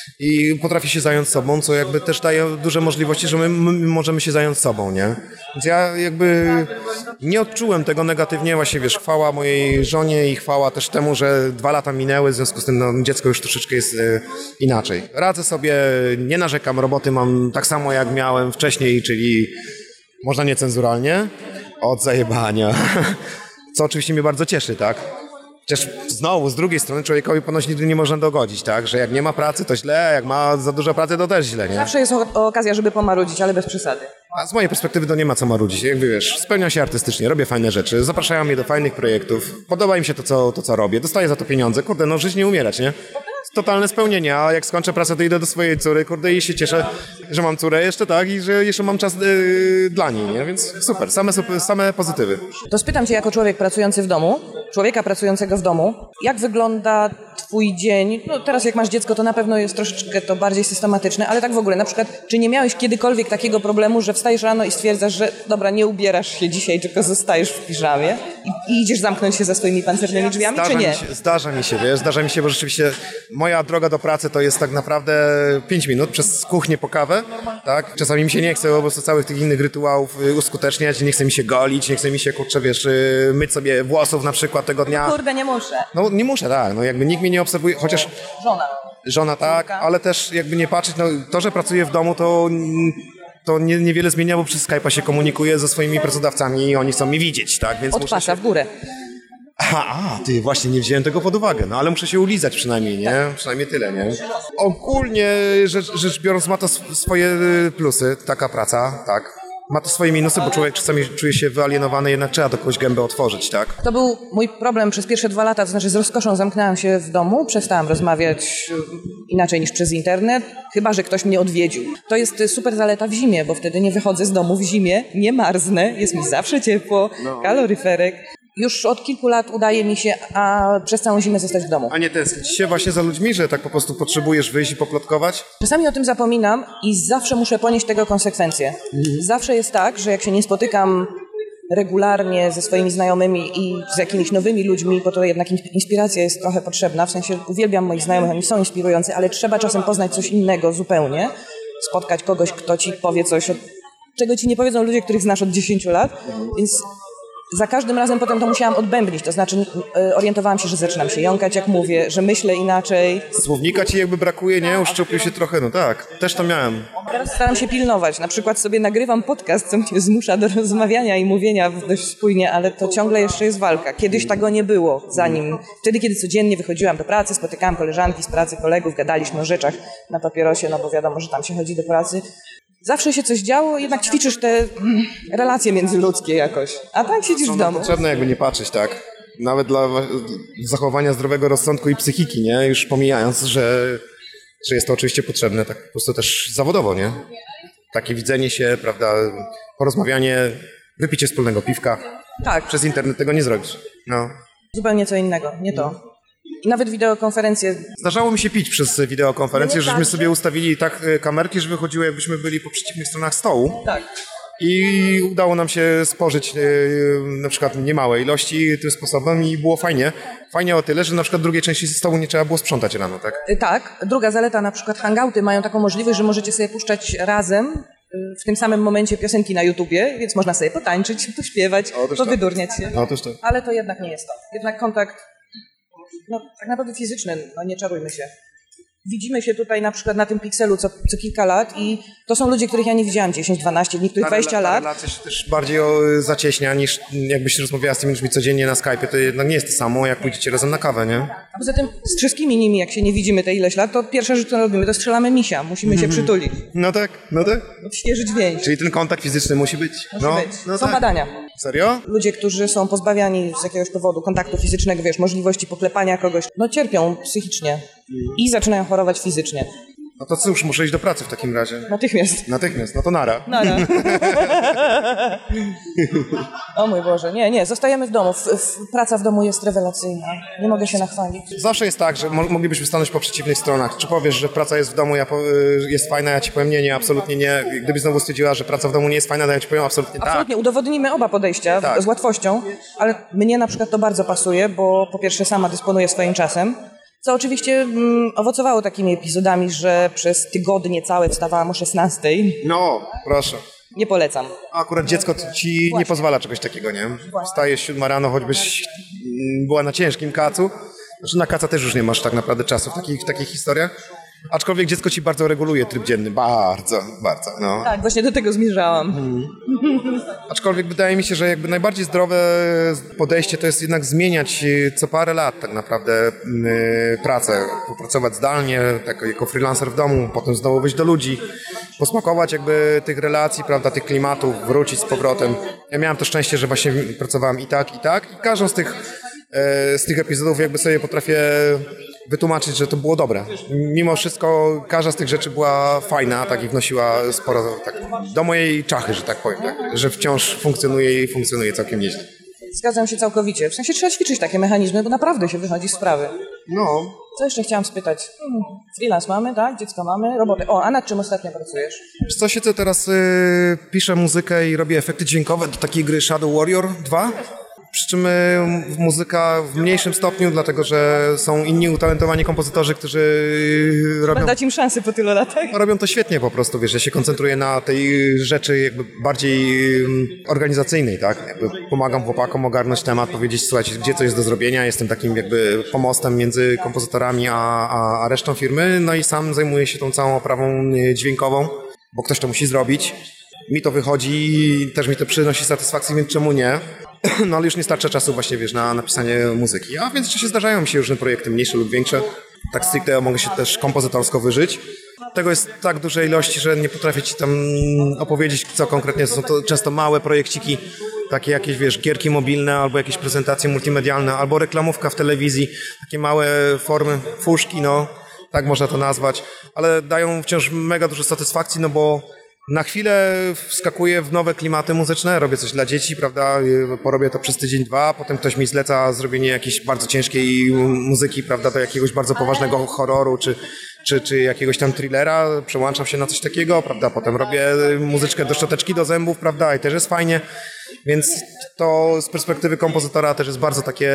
i potrafi się zająć sobą, co jakby też daje duże możliwości, że my możemy się zająć sobą, nie? Więc ja jakby nie odczułem tego negatywnie, właśnie wiesz, chwała mojej żonie i chwała też temu, że 2 lata minęły, w związku z tym no, dziecko już troszeczkę jest inaczej. Radzę sobie, nie narzekam, roboty mam tak samo jak miałem wcześniej, czyli można niecenzuralnie, od zajebania, co oczywiście mnie bardzo cieszy, tak? Chociaż znowu, z drugiej strony człowiekowi ponoć nigdy nie można dogodzić, tak? Że jak nie ma pracy, to źle, jak ma za dużo pracy, to też źle, nie?
Zawsze jest okazja, żeby pomarudzić, ale bez przesady.
A z mojej perspektywy to nie ma co marudzić. Jakby wiesz, spełniam się artystycznie, robię fajne rzeczy, zapraszają mnie do fajnych projektów, podoba im się to, co robię, dostaję za to pieniądze, kurde, no żyć nie umierać, nie? Totalne spełnienie, a jak skończę pracę, to idę do swojej córy, kurde, i się cieszę, że mam córę jeszcze, tak, i że jeszcze mam czas dla niej, nie? Więc super, same pozytywy.
To spytam cię jako człowiek pracujący w domu, człowieka pracującego w domu, jak wygląda twój dzień? No teraz jak masz dziecko, to na pewno jest troszeczkę to bardziej systematyczne, ale tak w ogóle, na przykład, czy nie miałeś kiedykolwiek takiego problemu, że wstajesz rano i stwierdzasz, że dobra, nie ubierasz się dzisiaj, tylko zostajesz w piżamie i idziesz zamknąć się za swoimi pancernymi drzwiami, czy nie?
Zdarza mi się, bo rzeczywiście moja droga do pracy to jest tak naprawdę 5 minut przez kuchnię po kawę, tak? Czasami mi się nie chce po prostu całych tych innych rytuałów uskuteczniać, nie chce mi się golić, nie chce mi się, kurczę, wiesz, myć sobie włosów na przykład tego dnia.
Kurde, nie muszę.
No nie muszę, tak, no jakby nikt mnie nie obserwuje, chociaż... Żona tak, ale też jakby nie patrzeć, no to, że pracuję w domu, to niewiele zmienia, bo przez Skype'a się komunikuję ze swoimi pracodawcami i oni chcą mi widzieć, tak? Więc
od pasa w górę.
Ty, właśnie nie wziąłem tego pod uwagę, no ale muszę się ulizać przynajmniej, nie? Przynajmniej tyle, nie? Ogólnie rzecz biorąc ma to swoje plusy, taka praca, tak. Ma to swoje minusy, bo człowiek czasami czuje się wyalienowany, jednak trzeba do kogoś gębę otworzyć, tak?
To był mój problem przez pierwsze 2 lata, to znaczy z rozkoszą zamknęłam się w domu, przestałam rozmawiać inaczej niż przez internet, chyba że ktoś mnie odwiedził. To jest super zaleta w zimie, bo wtedy nie wychodzę z domu w zimie, nie marznę, jest mi zawsze ciepło, kaloryferek. Już od kilku lat udaje mi się, przez całą zimę zostać w domu.
A nie tęsknić się właśnie za ludźmi, że tak po prostu potrzebujesz wyjść i poplotkować?
Czasami o tym zapominam i zawsze muszę ponieść tego konsekwencje. Zawsze jest tak, że jak się nie spotykam regularnie ze swoimi znajomymi i z jakimiś nowymi ludźmi, bo to jednak inspiracja jest trochę potrzebna, w sensie uwielbiam moich znajomych, oni są inspirujący, ale trzeba czasem poznać coś innego zupełnie, spotkać kogoś, kto ci powie coś, czego ci nie powiedzą ludzie, których znasz od 10 lat, więc za każdym razem potem to musiałam odbębnić, to znaczy orientowałam się, że zaczynam się jąkać, jak mówię, że myślę inaczej.
Słownika ci jakby brakuje, nie? Uszczuplił się trochę, no tak, też to miałem.
Teraz staram się pilnować, na przykład sobie nagrywam podcast, co mnie zmusza do rozmawiania i mówienia dość spójnie, ale to ciągle jeszcze jest walka. Kiedyś tego nie było, wtedy kiedy codziennie wychodziłam do pracy, spotykałam koleżanki z pracy, kolegów, gadaliśmy o rzeczach na papierosie, no bo wiadomo, że tam się chodzi do pracy. Zawsze się coś działo, jednak ćwiczysz te relacje międzyludzkie jakoś. A tak siedzisz w domu.
Potrzebne jakby nie patrzeć, tak? Nawet dla zachowania zdrowego rozsądku i psychiki, nie? Już pomijając, że jest to oczywiście potrzebne, tak po prostu też zawodowo, nie? Takie widzenie się, prawda, porozmawianie, wypicie wspólnego piwka.
Tak.
Przez internet tego nie zrobisz. No.
Zupełnie co innego, nie to. I nawet wideokonferencje.
Zdarzało mi się pić przez wideokonferencję, żeśmy sobie ustawili tak kamerki, żeby chodziło, jakbyśmy byli po przeciwnych stronach stołu.
Tak.
I udało nam się spożyć na przykład niemałe ilości tym sposobem i było fajnie. Fajnie o tyle, że na przykład drugiej części stołu nie trzeba było sprzątać rano, tak?
Tak. Druga zaleta, na przykład hangouty mają taką możliwość, że możecie sobie puszczać razem w tym samym momencie piosenki na YouTubie, więc można sobie potańczyć, pośpiewać, powydurniać się.
Otóż to.
Ale to jednak nie jest to. Jednak kontakt, no tak naprawdę fizyczny, no nie czarujmy się. Widzimy się tutaj na przykład na tym Pixelu co kilka lat i to są ludzie, których ja nie widziałam 10, 12, niektórych 20 lat.
Relacja się też bardziej zacieśnia niż jakbyś rozmawiała z tymi ludźmi codziennie na Skype'ie, to jednak nie jest to samo, jak pójdziecie razem na kawę, nie?
A poza tym z wszystkimi nimi, jak się nie widzimy te ileś lat, to pierwsza rzecz, którą robimy, to strzelamy misia, musimy się przytulić.
No tak.
Odświeżyć więź.
Czyli ten kontakt fizyczny musi być.
Musi być. Są badania.
Serio?
Ludzie, którzy są pozbawiani z jakiegoś powodu kontaktu fizycznego, możliwości poklepania kogoś, no cierpią psychicznie i zaczynają chorować fizycznie.
No to cóż, muszę iść do pracy w takim razie.
Natychmiast.
No to nara.
O mój Boże, nie, zostajemy w domu. Praca w domu jest rewelacyjna. Nie mogę się nachwalić.
Zawsze jest tak, że moglibyśmy stanąć po przeciwnych stronach. Czy powiesz, że praca jest w domu, jest fajna, ja ci powiem nie, absolutnie nie. Gdybyś znowu stwierdziła, że praca w domu nie jest fajna, to ja ci powiem absolutnie tak.
Absolutnie, udowodnimy oba podejścia z łatwością, ale mnie na przykład to bardzo pasuje, bo po pierwsze sama dysponuję swoim czasem. Co oczywiście owocowało takimi epizodami, że przez tygodnie całe wstawałam o 16:00.
No, proszę.
Nie polecam.
A akurat dziecko ci nie pozwala czegoś takiego, nie? Wstajesz 7 rano, choćbyś była na ciężkim kacu. Znaczy na kaca też już nie masz tak naprawdę czasu w takich historiach. Aczkolwiek dziecko ci bardzo reguluje tryb dzienny. Bardzo, bardzo. No.
Tak, właśnie do tego zmierzałam.
Aczkolwiek wydaje mi się, że jakby najbardziej zdrowe podejście to jest jednak zmieniać co parę lat tak naprawdę pracę. Popracować zdalnie, tak jako freelancer w domu, potem znowu wyjść do ludzi, posmakować jakby tych relacji, prawda, tych klimatów, wrócić z powrotem. Ja miałem to szczęście, że właśnie pracowałem i tak. I każdą z tych epizodów jakby sobie potrafię wytłumaczyć, że to było dobre. Mimo wszystko każda z tych rzeczy była fajna, tak, i wnosiła sporo tak, do mojej czachy, że tak powiem, tak, że wciąż funkcjonuje całkiem nieźle.
Zgadzam się całkowicie. W sensie trzeba ćwiczyć takie mechanizmy, bo naprawdę się wychodzi z sprawy.
No.
Co jeszcze chciałam spytać? Freelance mamy, tak? Dziecko mamy, roboty. A nad czym ostatnio pracujesz?
Wiesz co, siedzę teraz, piszę muzykę i robię efekty dźwiękowe do takiej gry Shadow Warrior 2. Przy czym muzyka w mniejszym stopniu, dlatego że są inni utalentowani kompozytorzy, którzy robią...
Dać im szansę po tylu latach?
Robią to świetnie po prostu, wiesz, ja się koncentruję na tej rzeczy jakby bardziej organizacyjnej, tak? Jakby pomagam chłopakom ogarnąć temat, powiedzieć, słuchajcie, gdzie co jest do zrobienia, jestem takim jakby pomostem między kompozytorami a resztą firmy, no i sam zajmuję się tą całą oprawą dźwiękową, bo ktoś to musi zrobić. Mi to wychodzi i też mi to przynosi satysfakcję, więc czemu nie? No ale już nie starcza czasu właśnie, wiesz, na napisanie muzyki. A więc się zdarzają mi się różne projekty, mniejsze lub większe. Tak stricte mogę się też kompozytorsko wyżyć. Tego jest tak dużej ilości, że nie potrafię ci tam opowiedzieć, co konkretnie. Są to często małe projekciki, takie jakieś, wiesz, gierki mobilne, albo jakieś prezentacje multimedialne, albo reklamówka w telewizji. Takie małe formy, fuszki, no, tak można to nazwać. Ale dają wciąż mega dużo satysfakcji, no bo na chwilę wskakuję w nowe klimaty muzyczne, robię coś dla dzieci, prawda, porobię to przez tydzień, dwa, potem ktoś mi zleca zrobienie jakiejś bardzo ciężkiej muzyki, prawda, do jakiegoś bardzo poważnego horroru, czy jakiegoś tam thrillera, przełączam się na coś takiego, prawda, potem robię muzyczkę do szczoteczki do zębów, prawda, i też jest fajnie, więc to z perspektywy kompozytora też jest bardzo takie...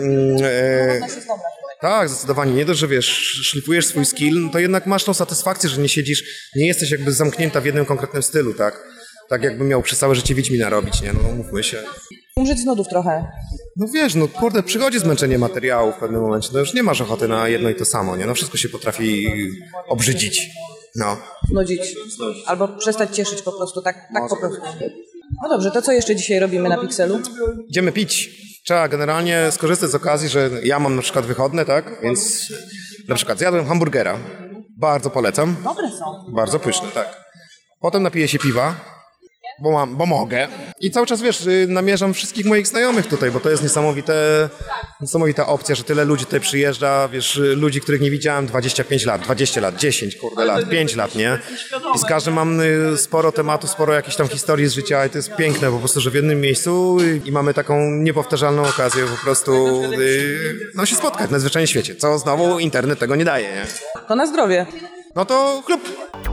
Tak, zdecydowanie. Nie dość, że wiesz, szlifujesz swój skill, no to jednak masz tą satysfakcję, że nie siedzisz, nie jesteś jakby zamknięta w jednym konkretnym stylu, tak? Tak jakby miał przez całe życie Wiedźmina robić, nie? No mówmy się.
Umrzeć z nudów trochę.
No wiesz, no kurde, przychodzi zmęczenie materiału w pewnym momencie, no już nie masz ochoty na jedno i to samo, nie? No wszystko się potrafi obrzydzić, no.
Nudzić. Albo przestać cieszyć po prostu, tak po prostu. No dobrze, to co jeszcze dzisiaj robimy na Pixelu?
Idziemy pić. Trzeba generalnie skorzystać z okazji, że ja mam na przykład wychodne, tak? Więc na przykład zjadłem hamburgera. Bardzo polecam.
Dobre są.
Bardzo pyszne, tak. Potem napiję się piwa, bo mogę. I cały czas, wiesz, namierzam wszystkich moich znajomych tutaj, bo to jest niesamowita opcja, że tyle ludzi tutaj przyjeżdża, wiesz, ludzi, których nie widziałem 25 lat, 20 lat, 10, kurde lat, 5 lat, nie? I z każdym mam sporo tematu, sporo jakichś tam historii z życia i to jest piękne po prostu, że w jednym miejscu i mamy taką niepowtarzalną okazję po prostu no, się spotkać na zwyczajnym świecie, co znowu internet tego nie daje, nie?
To na zdrowie.
No to chlub!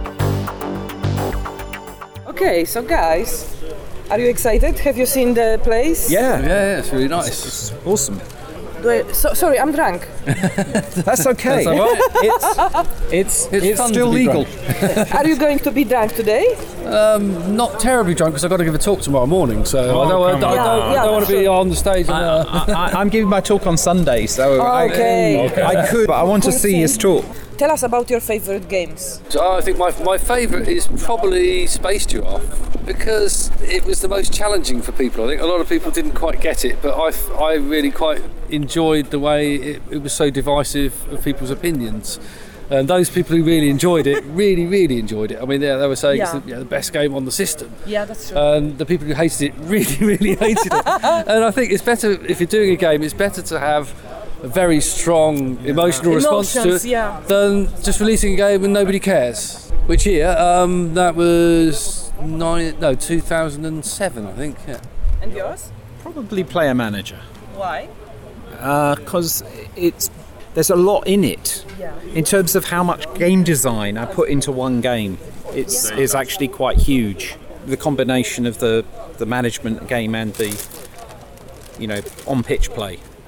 Okay, so guys, are you excited? Have you seen the place?
Yeah, it's really nice. It's awesome.
Sorry, I'm drunk.
That's okay. That's all right. It's still legal.
Are you going to be drunk today?
Not terribly drunk because I've got to give a talk tomorrow morning, so I don't want to be on the stage.
I'm giving my talk on Sunday, so I could, but I want to see his talk.
Tell us about your favorite games.
So I think my favourite is probably Space Giraffe because it was the most challenging for people. I think a lot of people didn't quite get it, but I really quite enjoyed the way it was so divisive of people's opinions. And those people who really enjoyed it, really enjoyed it. I mean, they were saying it's the best game on the system.
Yeah, that's true.
And the people who hated it really hated it. And I think it's better, if you're doing a game, it's better to have a very strong emotional response to it than just releasing a game and nobody cares. Which here, that was 2007, I think. Yeah.
And yours?
Probably Player Manager.
Why?
Because there's a lot in it.
Yeah.
In terms of how much game design I put into one game, it's actually quite huge. The combination of the management game and the on-pitch play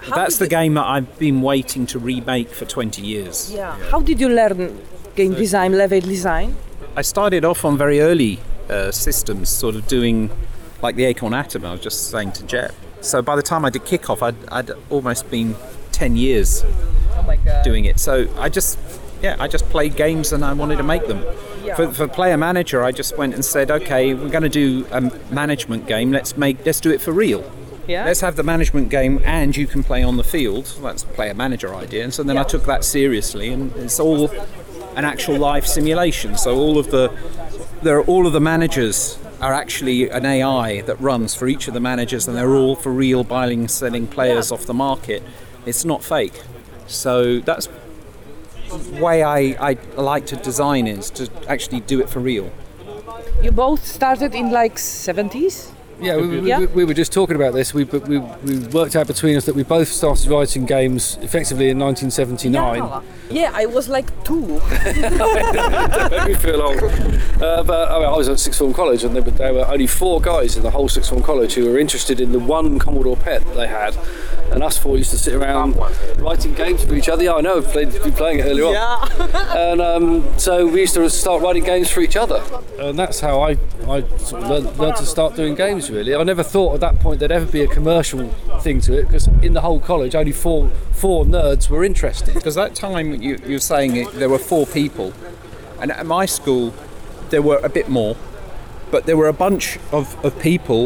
That's the game that I've been waiting to remake for 20 years.
Yeah. How did you learn game design, level design?
I started off on very early systems, sort of doing like the Acorn Atom, I was just saying to Jeff. So by the time I did Kickoff, I'd almost been 10 years doing it. So I just played games and I wanted to make them. Yeah. For Player Manager, I just went and said, okay, we're going to do a management game. Let's do it for real. Yeah. Let's have the management game and you can play on the field. That's the Player Manager idea. And so then I took that seriously, and it's all an actual live simulation. So all of the managers are actually an AI that runs for each of the managers, and they're all for real buying and selling players off the market. It's not fake. So that's the way I like to design, is to actually do it for real.
You both started in like 70s?
Yeah, we were just talking about this. We worked out between us that we both started writing games effectively in 1979.
Yeah, I was like 2.
Don't make me feel old. But I was at Sixth Form College, and there were only 4 guys in the whole Sixth Form College who were interested in the one Commodore PET that they had. And us 4 used to sit around writing games for each other. Yeah, I know, I've been playing it earlier on. And so we used to start writing games for each other. And that's how I sort of learned to start doing games, really. I never thought at that point there'd ever be a commercial thing to it, because in the whole college only four nerds were interested.
Because that time you're saying there were 4 people, and at my school there were a bit more, but there were a bunch of people,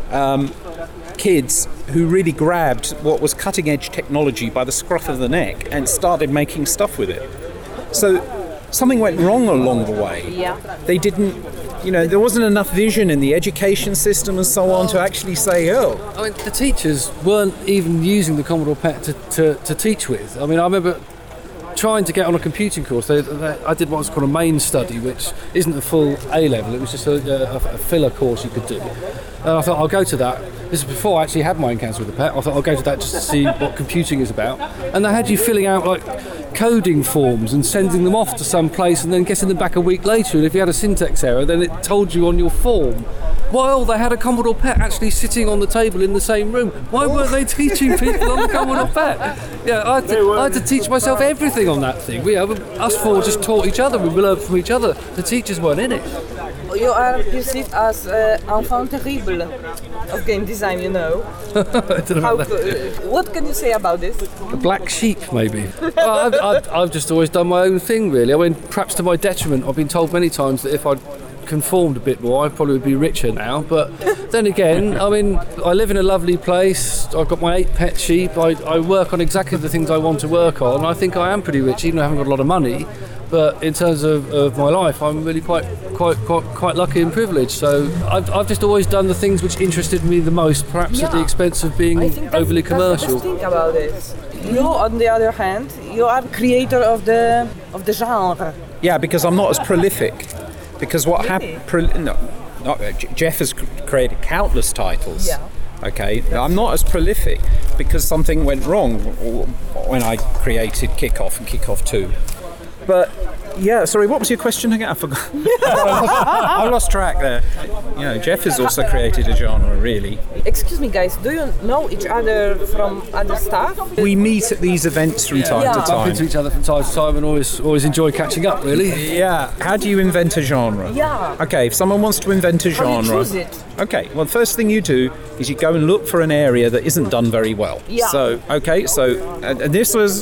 kids who really grabbed what was cutting edge technology by the scruff of the neck and started making stuff with it. So something went wrong along the way. Yeah. They didn't, there wasn't enough vision in the education system and so on to actually say,
I mean, the teachers weren't even using the Commodore PET to teach with. I mean, I remember trying to get on a computing course. I did what's called a main study, which isn't a full A-level. It was just a filler course you could do. And I thought, I'll go to that. This is before I actually had my encounter with the PET. I thought, I'll go to that just to see what computing is about. And they had you filling out like coding forms and sending them off to some place and then getting them back a week later. And if you had a syntax error, then it told you on your form. While they had a Commodore PET actually sitting on the table in the same room. Why weren't they teaching people on the Commodore PET? Yeah, I had to teach myself everything on that thing. Us 4 just taught each other. We learned from each other. The teachers weren't in it.
You are perceived as enfant terrible of game design, What can you say about this?
The black sheep, maybe. Well, I've just always done my own thing, really. I mean, perhaps to my detriment. I've been told many times that if I'd conformed a bit more, I probably would be richer now. But then again, I mean, I live in a lovely place. I've got my 8 pet sheep. I work on exactly the things I want to work on. I think I am pretty rich, even though I haven't got a lot of money. But in terms of my life, I'm really quite lucky and privileged. So I've just always done the things which interested me the most, perhaps at the expense of being overly commercial.
That's the best thing about it. You, on the other hand, you are creator of the genre.
Yeah, because I'm not as prolific. Because what happened? Jeff has created countless titles. Yeah. Okay, now, I'm not as prolific because something went wrong when I created Kickoff and Kickoff 2. But yeah, sorry, what was your question again? I forgot. I lost track there. Jeff has also created a genre, really.
Excuse me, guys, do you know each other from other stuff?
We meet at these events from time to time.
Bump into each other from time to time and always enjoy catching up, really.
Yeah. How do you invent a genre?
Yeah.
Okay, if someone wants to invent a genre... How do you choose it? Okay, well, the first thing you do is you go and look for an area that isn't done very well. Yeah. So, and this was,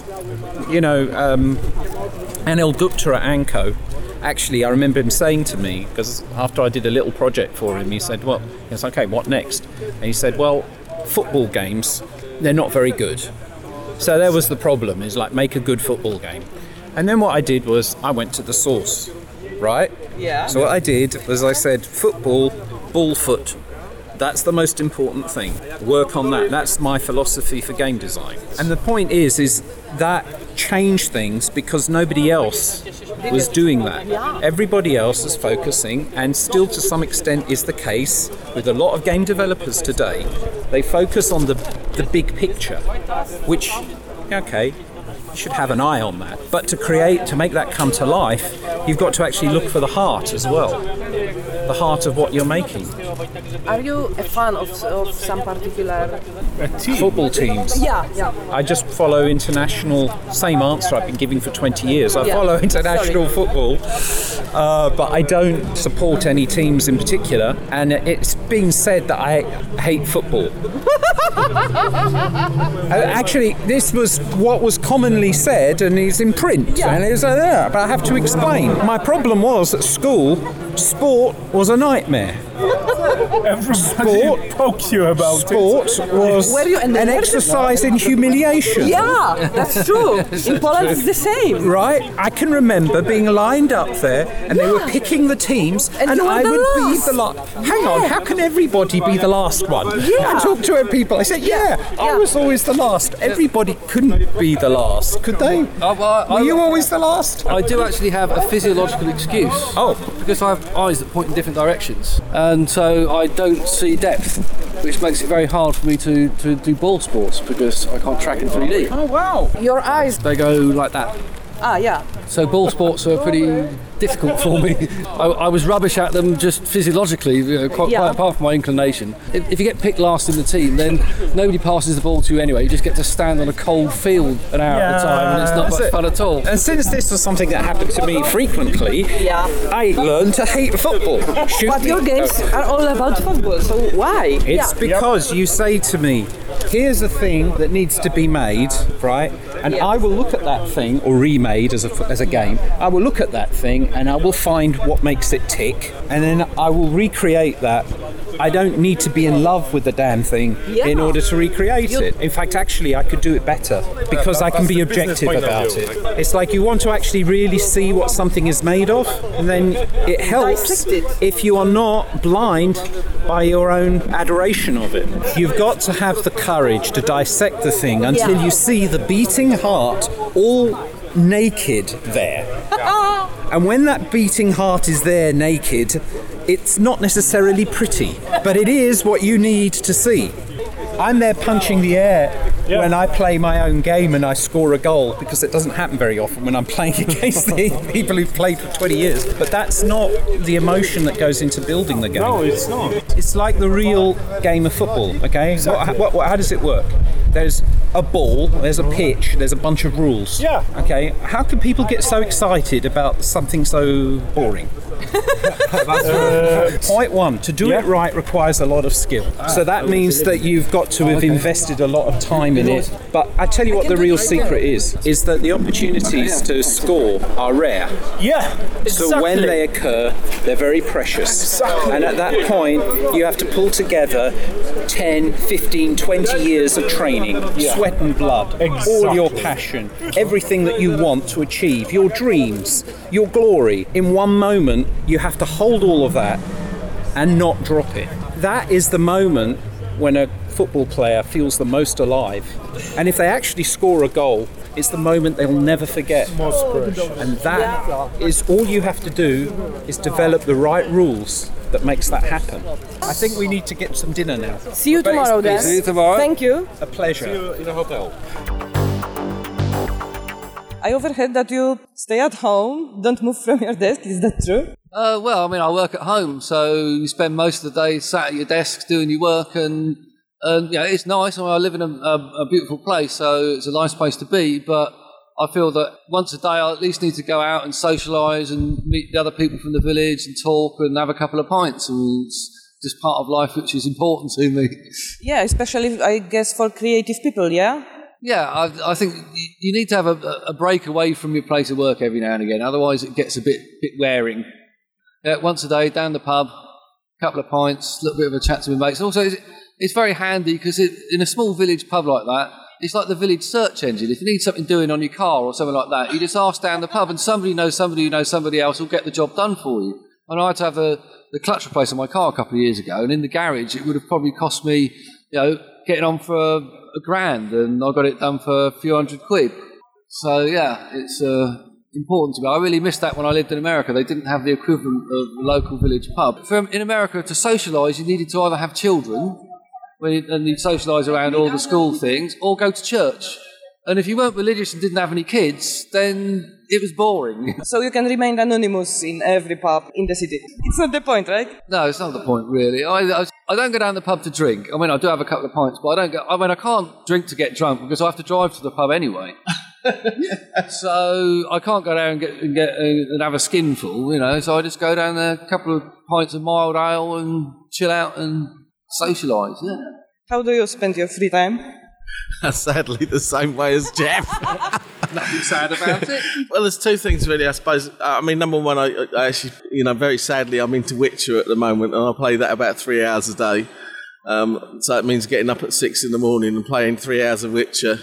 Anil Gupta at Anko. Actually, I remember him saying to me, because after I did a little project for him, he said, okay, what next? And he said, well, football games, they're not very good. So there was the problem, is like, make a good football game. And then what I did was, I went to the source, right? Yeah. So what I did was I said, football, ball foot. That's the most important thing. Work on that. That's my philosophy for game design. And the point is that changed things because nobody else was doing that. Everybody else is focusing, and still to some extent is the case with a lot of game developers today. They focus on the big picture, which, okay, you should have an eye on that. But to make that come to life, you've got to actually look for the heart as well. the heart of what you're making.
Are you a fan of some particular
Football teams.
Yeah.
I just follow international, same answer I've been giving for 20 years. I follow international football, but I don't support any teams in particular. And it's been said that I hate football. Actually, this was what was commonly said, and it's in print. And it's but I have to explain. My problem was at school, sport was a nightmare.
Everybody poked you about
sport was an exercise in humiliation.
Yeah, that's true. In Poland it's the same.
Right? I can remember being lined up there and they were picking the teams and I would be the last. Hang on, how can everybody be the last one? I talked to people, I said, I was always the last. Everybody couldn't be the last, could they? Were you always the last?
I do actually have a physiological excuse. Because I have eyes that point in different directions. And so I don't see depth, which makes it very hard for me to do ball sports because I can't track in 3D.
Oh, wow.
Your eyes.
They go like that. So ball sports are pretty difficult for me. I was rubbish at them just physiologically, quite apart from my inclination. If you get picked last in the team, then nobody passes the ball to you anyway. You just get to stand on a cold field an hour at a time, and it's not much fun at all.
And since this was something that happened to me frequently, I learned to hate football.
But your games are all about football, so why?
It's because you say to me, here's a thing that needs to be made, right? And I will look at that thing, or remade as a game, I will look at that thing and I will find what makes it tick, and then I will recreate that. I don't need to be in love with the damn thing in order to recreate it. In fact, actually, I could do it better because I can be objective about it. It's like you want to actually really see what something is made of, and then it helps if you are not blind by your own adoration of it. You've got to have the courage to dissect the thing until you see the beating heart all naked there. And when that beating heart is there naked, it's not necessarily pretty, but it is what you need to see. I'm there punching the air when I play my own game and I score a goal, because it doesn't happen very often when I'm playing against the people who've played for 20 years. But that's not the emotion that goes into building the game.
No, it's not.
It's like the real game of football, okay?
Exactly.
How does it work? There's a ball, there's a pitch, there's a bunch of rules.
Yeah.
Okay, how can people get so excited about something so boring? Point one, to do it right requires a lot of skill. So that means that you've got to have invested a lot of time in it. But I tell you what the real secret is that the opportunities to score are rare.
Yeah, exactly.
So when they occur, they're very precious.
Exactly.
And at that point, you have to pull together 10, 15, 20 years of training, sweat and blood, all your passion, everything that you want to achieve, your dreams, your glory. In one moment, you have to hold all of that and not drop it. That is the moment when a football player feels the most alive. And if they actually score a goal, it's the moment they'll never forget. And that is all you have to do, is develop the right rules that makes that happen. I think we need to get some dinner now.
See you tomorrow then.
See you tomorrow.
Thank you.
A pleasure.
See you in a hotel.
I overheard that you stay at home, don't move from your desk. Is that true?
Well, I mean, I work at home, so you spend most of the day sat at your desk doing your work, and it's nice. I mean, I live in a beautiful place, so it's a nice place to be, but I feel that once a day I at least need to go out and socialise and meet the other people from the village and talk and have a couple of pints. I mean, it's just part of life which is important to me.
Yeah, especially, I guess, for creative people, yeah?
Yeah, I think you need to have a break away from your place of work every now and again, otherwise it gets a bit wearing. Once a day, down the pub, a couple of pints, a little bit of a chat to my mates. Also, it's very handy because in a small village pub like that, it's like the village search engine. If you need something doing on your car or something like that, you just ask down the pub and somebody knows somebody who knows somebody else will get the job done for you. And I had to have the clutch replaced on my car a couple of years ago, and in the garage it would have probably cost me, getting on for a grand, and I got it done for a few £100. So yeah, it's important to me. I really missed that when I lived in America. They didn't have the equivalent of a local village pub. In America, to socialise, you needed to either have children, and you'd socialise around all the school things, or go to church. And if you weren't religious and didn't have any kids, then it was boring.
So you can remain anonymous in every pub in the city. It's not the point, right?
No, it's not the point, really. I don't go down the pub to drink. I mean, I do have a couple of pints, but I can't drink to get drunk because I have to drive to the pub anyway. So I can't go down and have a skinful, you know. So I just go down there, a couple of pints of mild ale and chill out and socialise, yeah.
How do you spend your free time?
Sadly, the same way as Jeff.
Nothing sad about it.
Well, there's two things really, I suppose. I mean, number one, I actually, very sadly, I'm into Witcher at the moment, and I play that about 3 hours a day. So it means getting up at 6 in the morning and playing 3 hours of Witcher.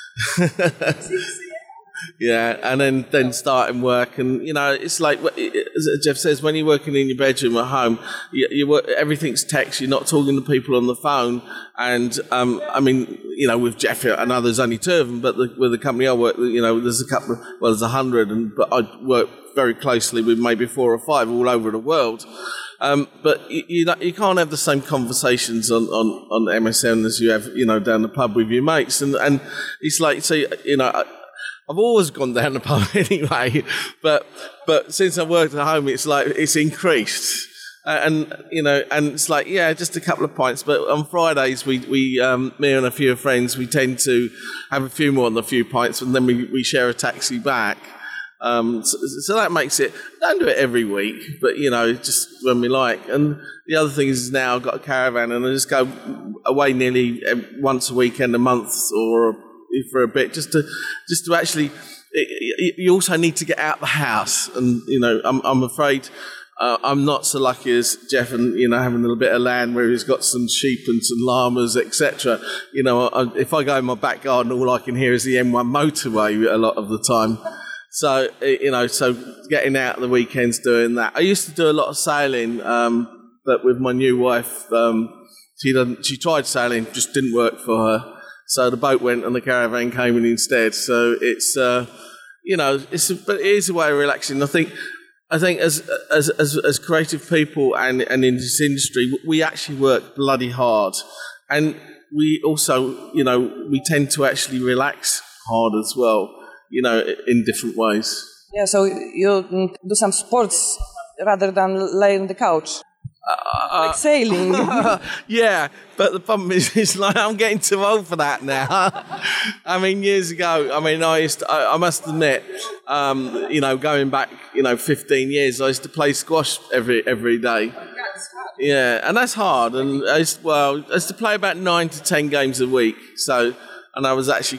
Yeah, and then starting work, and it's like as Jeff says, when you're working in your bedroom at home, you work, everything's text. You're not talking to people on the phone, and with Jeff, I know there's only 2 of them, but with the company I work, there's a couple. There's 100, but I work very closely with maybe 4 or 5 all over the world. But you can't have the same conversations on MSN as you have down the pub with your mates, and it's like, so I've always gone down the pub anyway, but since I worked at home, it's like it's increased, and it's like just a couple of pints. But on Fridays, we me and a few friends, we tend to have a few more than a few pints, and then we share a taxi back. So that makes it. Don't do it every week, but just when we like. And the other thing is now I've got a caravan, and I just go away nearly once a weekend, a month, or for a bit, just to actually. You also need to get out the house, and I'm afraid I'm not so lucky as Jeff, and having a little bit of land where he's got some sheep and some llamas, etc. If I go in my back garden, all I can hear is the M1 motorway a lot of the time. So so getting out the weekends doing that. I used to do a lot of sailing, but with my new wife, she tried sailing, just didn't work for her. So the boat went and the caravan came in instead. So it's but it is a way of relaxing. I think as creative people and in this industry, we actually work bloody hard, and we also we tend to actually relax hard as well. In different ways.
Yeah, so you do some sports rather than lay on the couch. Like sailing.
Yeah, but the problem is like I'm getting too old for that now. I mean, years ago, I must admit, going back, 15 years, I used to play squash every day. Yeah, and that's hard. And I used to play about 9 to 10 games a week. So, and I was actually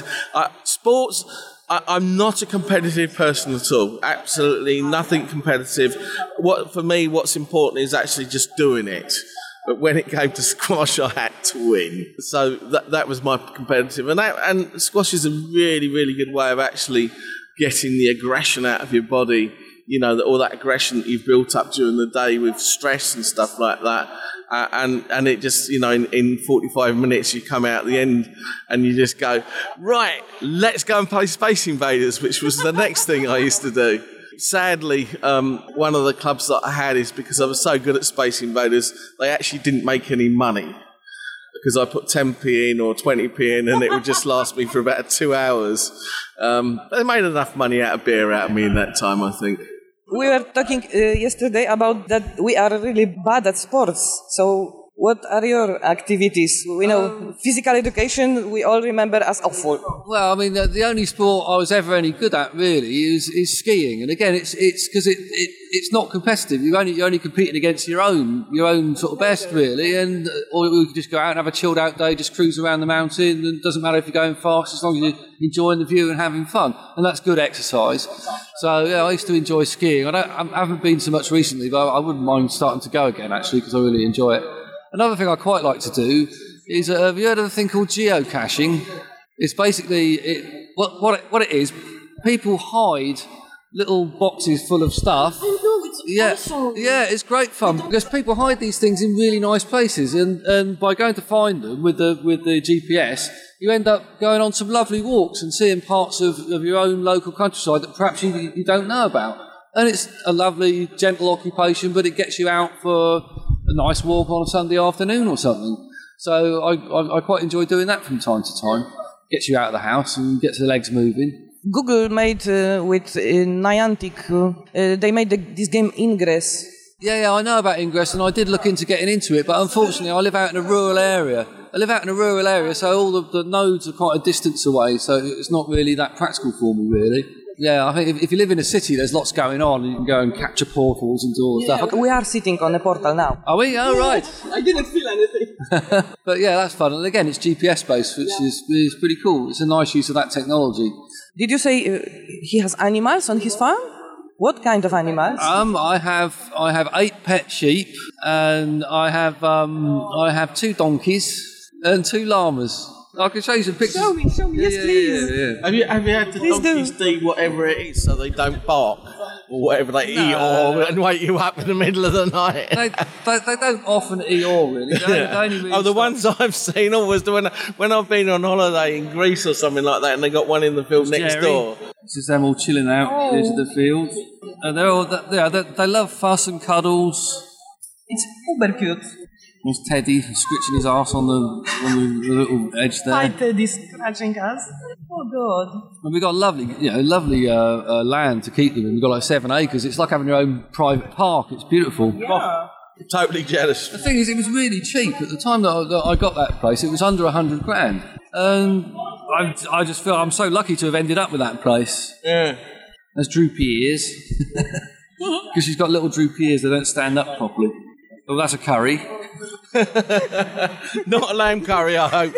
sports. I'm not a competitive person at all. Absolutely nothing competitive. For me, what's important is actually just doing it. But when it came to squash, I had to win. So that was my competitive. And squash is a really, really good way of actually getting the aggression out of your body. All that aggression that you've built up during the day with stress and stuff like that. And it just, in 45 minutes you come out at the end and you just go, right, let's go and play Space Invaders, which was the next thing I used to do. Sadly, one of the clubs that I had is because I was so good at Space Invaders, they actually didn't make any money. Because I put 10p in or 20p in and it would just last me for about 2 hours. They made enough money out of beer out of me in that time, I think.
We were talking yesterday about that we are really bad at sports. So what are your activities? We know physical education, we all remember as awful.
Well, the only sport I was ever any good at really is skiing. And again, it's because it's not competitive. You're only competing against your own sort of best really. And or we could just go out and have a chilled out day, just cruise around the mountain. And it doesn't matter if you're going fast as long as you're enjoying the view and having fun. And that's good exercise. So yeah, I used to enjoy skiing. I haven't been so much recently, but I wououldn't mind starting to go again actually because I really enjoy it. Another thing I quite like to do is, have you heard of a thing called geocaching? It's basically, what it is, people hide little boxes full of stuff. Yeah, it's great fun because people hide these things in really nice places, and by going to find them with the GPS, you end up going on some lovely walks and seeing parts of your own local countryside that perhaps you don't know about. And it's a lovely, gentle occupation, but it gets you out for a nice walk on a Sunday afternoon or something. So I quite enjoy doing that from time to time. gets you out of the house and gets the legs moving.
Google made with Niantic, they made this game Ingress.
Yeah, I know about Ingress, and I did look into getting into it, but unfortunately I live out in a rural area. So all the nodes are quite a distance away, so it's not really that practical for me, really. Yeah, I think if you live in a city, there's lots going on. You can go and capture portals and do all the stuff.
We are sitting on a portal now.
Are we? Oh, right.
I didn't feel anything.
But yeah, that's fun. And again, it's GPS-based, which is pretty cool. It's a nice use of that technology.
Did you say he has animals on his farm? What kind of animals?
I have 8 pet sheep, and I have 2 donkeys and 2 llamas. I can show you some pictures.
Show me, yes, please.
Yeah.
Have you had the donkeys do whatever it is so they don't bark or whatever they eat and wake you up in the middle of the night?
They don't often eat all, really. They only really
the ones I've seen always when I've been on holiday in Greece or something like that, and they got one in the field next door.
This is them all chilling out into the field, and they're all they love fuss and cuddles.
It's uber cute.
There's Teddy scratching his arse on the little edge there.
Hi, Teddy scratching us. Oh, God.
And we've got lovely land to keep them in. We've got like 7 acres. It's like having your own private park. It's beautiful.
Yeah.
I'm totally jealous.
The thing is, it was really cheap. At the time that I got that place, it was under 100 grand. And I just feel I'm so lucky to have ended up with that place.
Yeah.
There's droopy ears. Because she's got little droopy ears that don't stand up properly. Well, that's a curry.
Not a lamb curry, I hope.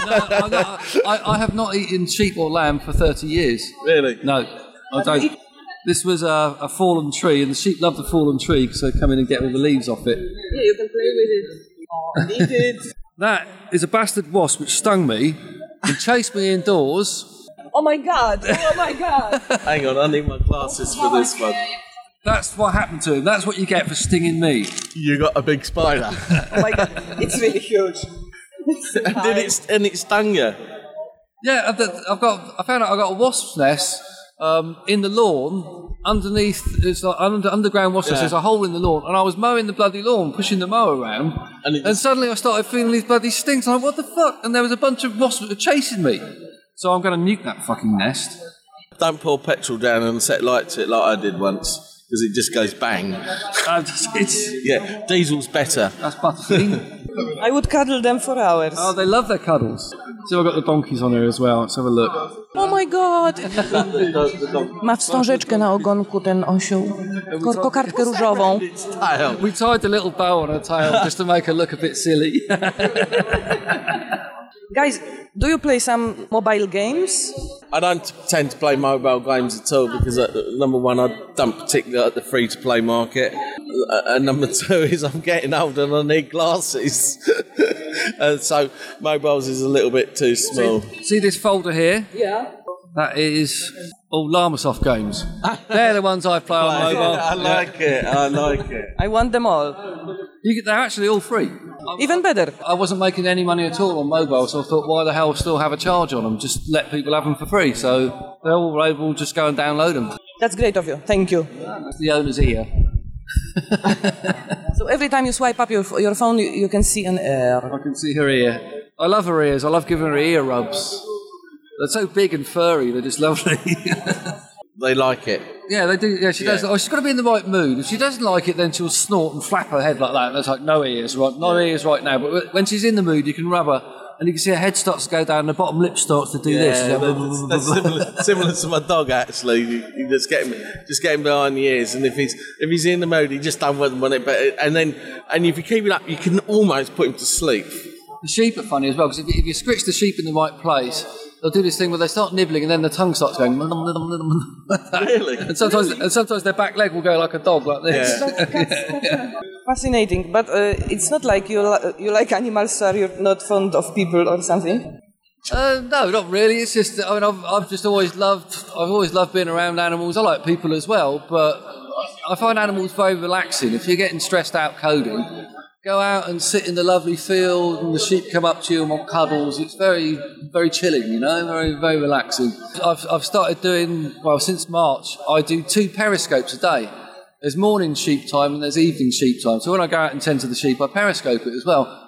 I have not eaten sheep or lamb for 30 years.
Really?
No, I don't. This was a fallen tree, and the sheep love the fallen tree because they come in and get all the leaves off it.
Yeah, you can play with it. Oh, need it.
That is a bastard wasp which stung me and chased me indoors.
Oh, my God. Oh, my God.
Hang on, I need my glasses for this one.
That's what happened to him. That's what you get for stinging me.
You got a big spider.
Oh my God, it's really huge.
And it stung you?
Yeah, I found out I got a wasp's nest in the lawn underneath. It's like underground wasp nest. There's a hole in the lawn, and I was mowing the bloody lawn, pushing the mower around, and suddenly I started feeling these bloody stings. I'm like, what the fuck? And there was a bunch of wasps that were chasing me. So I'm going to nuke that fucking nest.
Don't pour petrol down and set light to it like I did once. Because it just goes bang. Yeah, diesel's better.
That's butterfly.
I would cuddle them for hours.
Oh, they love their cuddles. So I've got the donkeys on here as well. Let's have a look.
Oh my God! Ma wstążeczkę na ogonku ten osioł. Kokardkę różową.
We tied a little bow on her tail just to make her look a bit silly.
Guys, do you play some mobile games?
I don't tend to play mobile games at all because, number one, I don't particularly like the free-to-play market. And number 2 is I'm getting old and I need glasses. So mobiles is a little bit too small.
See this folder here?
Yeah.
That is all Llamasoft games. They're the ones I play on mobile.
I like it.
I want them all.
They're actually all free.
Even better.
I wasn't making any money at all on mobile, so I thought, why the hell still have a charge on them? Just let people have them for free. So they're all able to just go and download them.
That's great of you. Thank you.
That's the owner's ear.
So every time you swipe up your phone, you can see an ear.
I can see her ear. I love her ears. I love giving her ear rubs. They're so big and furry. They're just lovely.
They like it.
Yeah, they do. Yeah, she does. Oh, she's got to be in the right mood. If she doesn't like it, then she'll snort and flap her head like that. And that's like, no ears, right? No ears right now. But when she's in the mood, you can rub her, and you can see her head starts to go down, and the bottom lip starts to do this.
That's similar to my dog, actually. You just get him behind the ears, and if he's in the mood, he just don't want it. But and if you keep it up, you can almost put him to sleep.
The sheep are funny as well because if you scritch the sheep in the right place, they'll do this thing where they start nibbling and then the tongue starts going.
Really?
And sometimes their back leg will go like a dog, like this.
Yeah. Fascinating, but it's not like you like animals, so you're not fond of people or something.
No, not really. It's just I've always loved being around animals. I like people as well, but I find animals very relaxing. If you're getting stressed out coding, go out and sit in the lovely field and the sheep come up to you and want cuddles. It's very, very chilling, you know, very, very relaxing. I've started doing, since March, I do 2 periscopes a day. There's morning sheep time and there's evening sheep time. So when I go out and tend to the sheep, I periscope it as well.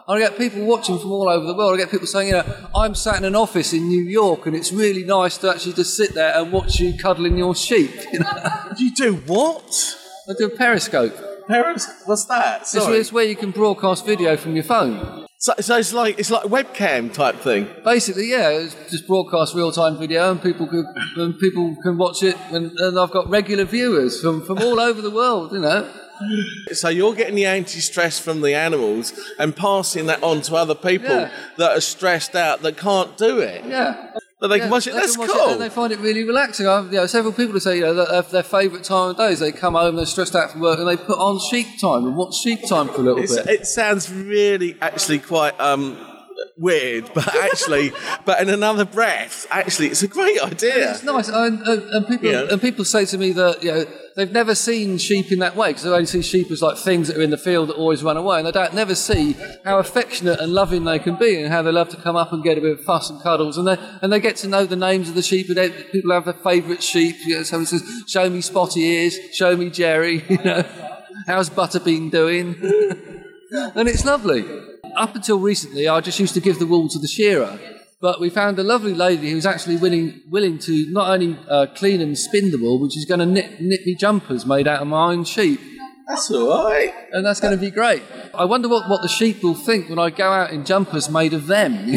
I get people watching from all over the world. I get people saying, I'm sat in an office in New York and it's really nice to actually just sit there and watch you cuddling your sheep.
You do what?
I do a Periscope.
What's that?
It's where you can broadcast video from your phone.
So it's like webcam type thing.
Basically, yeah, it's just broadcast real-time video, and people can watch it. And I've got regular viewers from all over the world.
So you're getting the anti-stress from the animals and passing that on to other people that are stressed out that can't do it.
Yeah.
But they can watch it. That's cool.
And they find it really relaxing. Several people who say, that their favourite time of day is they come home, they're stressed out from work, and they put on Sheep Time and watch Sheep Time for a little bit.
It sounds really, actually quite weird, but in another breath, actually, it's a great idea.
Yeah, it's nice, and people say to me that they've never seen sheep in that way because they only see sheep as like things that are in the field that always run away, and they don't never see how affectionate and loving they can be, and how they love to come up and get a bit of fuss and cuddles, and they get to know the names of the sheep, and people have their favourite sheep. Someone says, "Show me Spotty Ears," "Show me Jerry," "How's Butterbean doing?" And it's lovely. Up until recently, I just used to give the wool to the shearer. But we found a lovely lady who's actually willing to not only clean and spin the wool, but she's going to knit me jumpers made out of my own sheep.
That's all right.
And that's going to be great. I wonder what the sheep will think when I go out in jumpers made of them.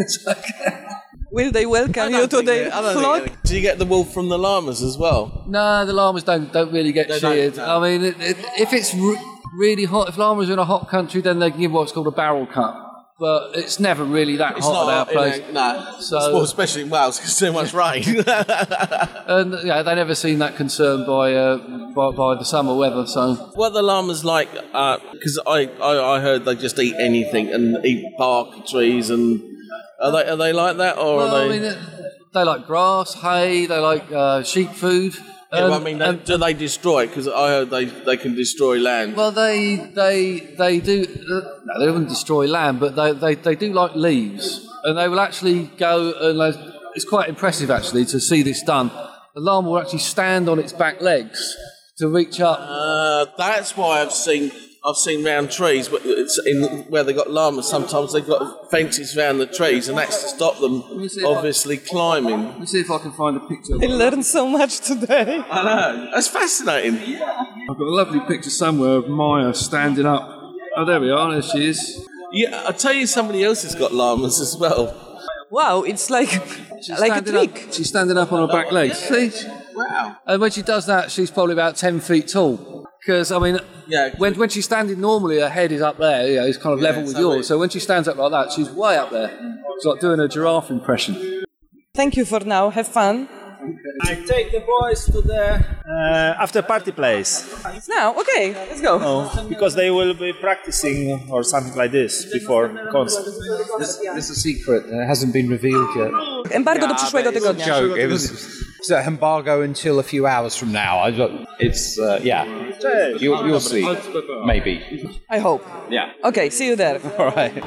Will they welcome you to their flock?
Do you get the wool from the llamas as well?
No, the llamas don't really get sheared. No. I mean, if it's really hot, if llamas are in a hot country, then they can give what's called a barrel cut. But it's never really that hot at our place.
No, especially in Wales because there's so much rain.
And they never seem that concerned by the summer weather. So
what are the llamas like? Because I heard they just eat anything and eat bark of trees. And are they like that, or are they?
I mean, they like grass, hay. They like sheep food.
Do they destroy it? Because I heard they can destroy land.
Well, they do. No, they wouldn't destroy land, but they do like leaves, and they will actually go and it's quite impressive actually to see this done. The llama will actually stand on its back legs to reach up.
That's why I've seen round trees where they've got llamas. Sometimes they've got fences around the trees, and that's to stop them obviously climbing.
Let me see if I can find a picture.
I learned so much today.
I know. That's fascinating.
I've got a lovely picture somewhere of Maya standing up. Oh, there we are. There she is.
Yeah, I'll tell you, somebody else has got llamas as well.
Wow, it's like a trick.
She's standing up on her back legs. See?
Wow.
And when she does that, she's probably about 10 feet tall. Because, I mean, when she's standing normally, her head is up there, it's kind of level with yours. So when she stands up like that, she's way up there. It's like doing a giraffe impression.
Thank you for now. Have fun.
I take the boys to the after party place.
It's now? Okay, let's go.
Oh, because they will be practicing or something like this before concert.
This is a secret. It hasn't been revealed yet.
Embargo do przyszłego tygodnia.
Joke. It was an embargo until a few hours from now. It's you'll see. Maybe.
I hope.
Yeah.
Okay, see you there.
All right.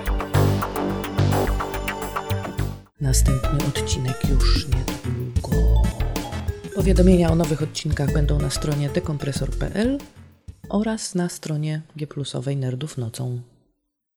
Następny odcinek już niedługo. Powiadomienia o nowych odcinkach będą na stronie dekompresor.pl oraz na stronie G+owej Nerdów Nocą.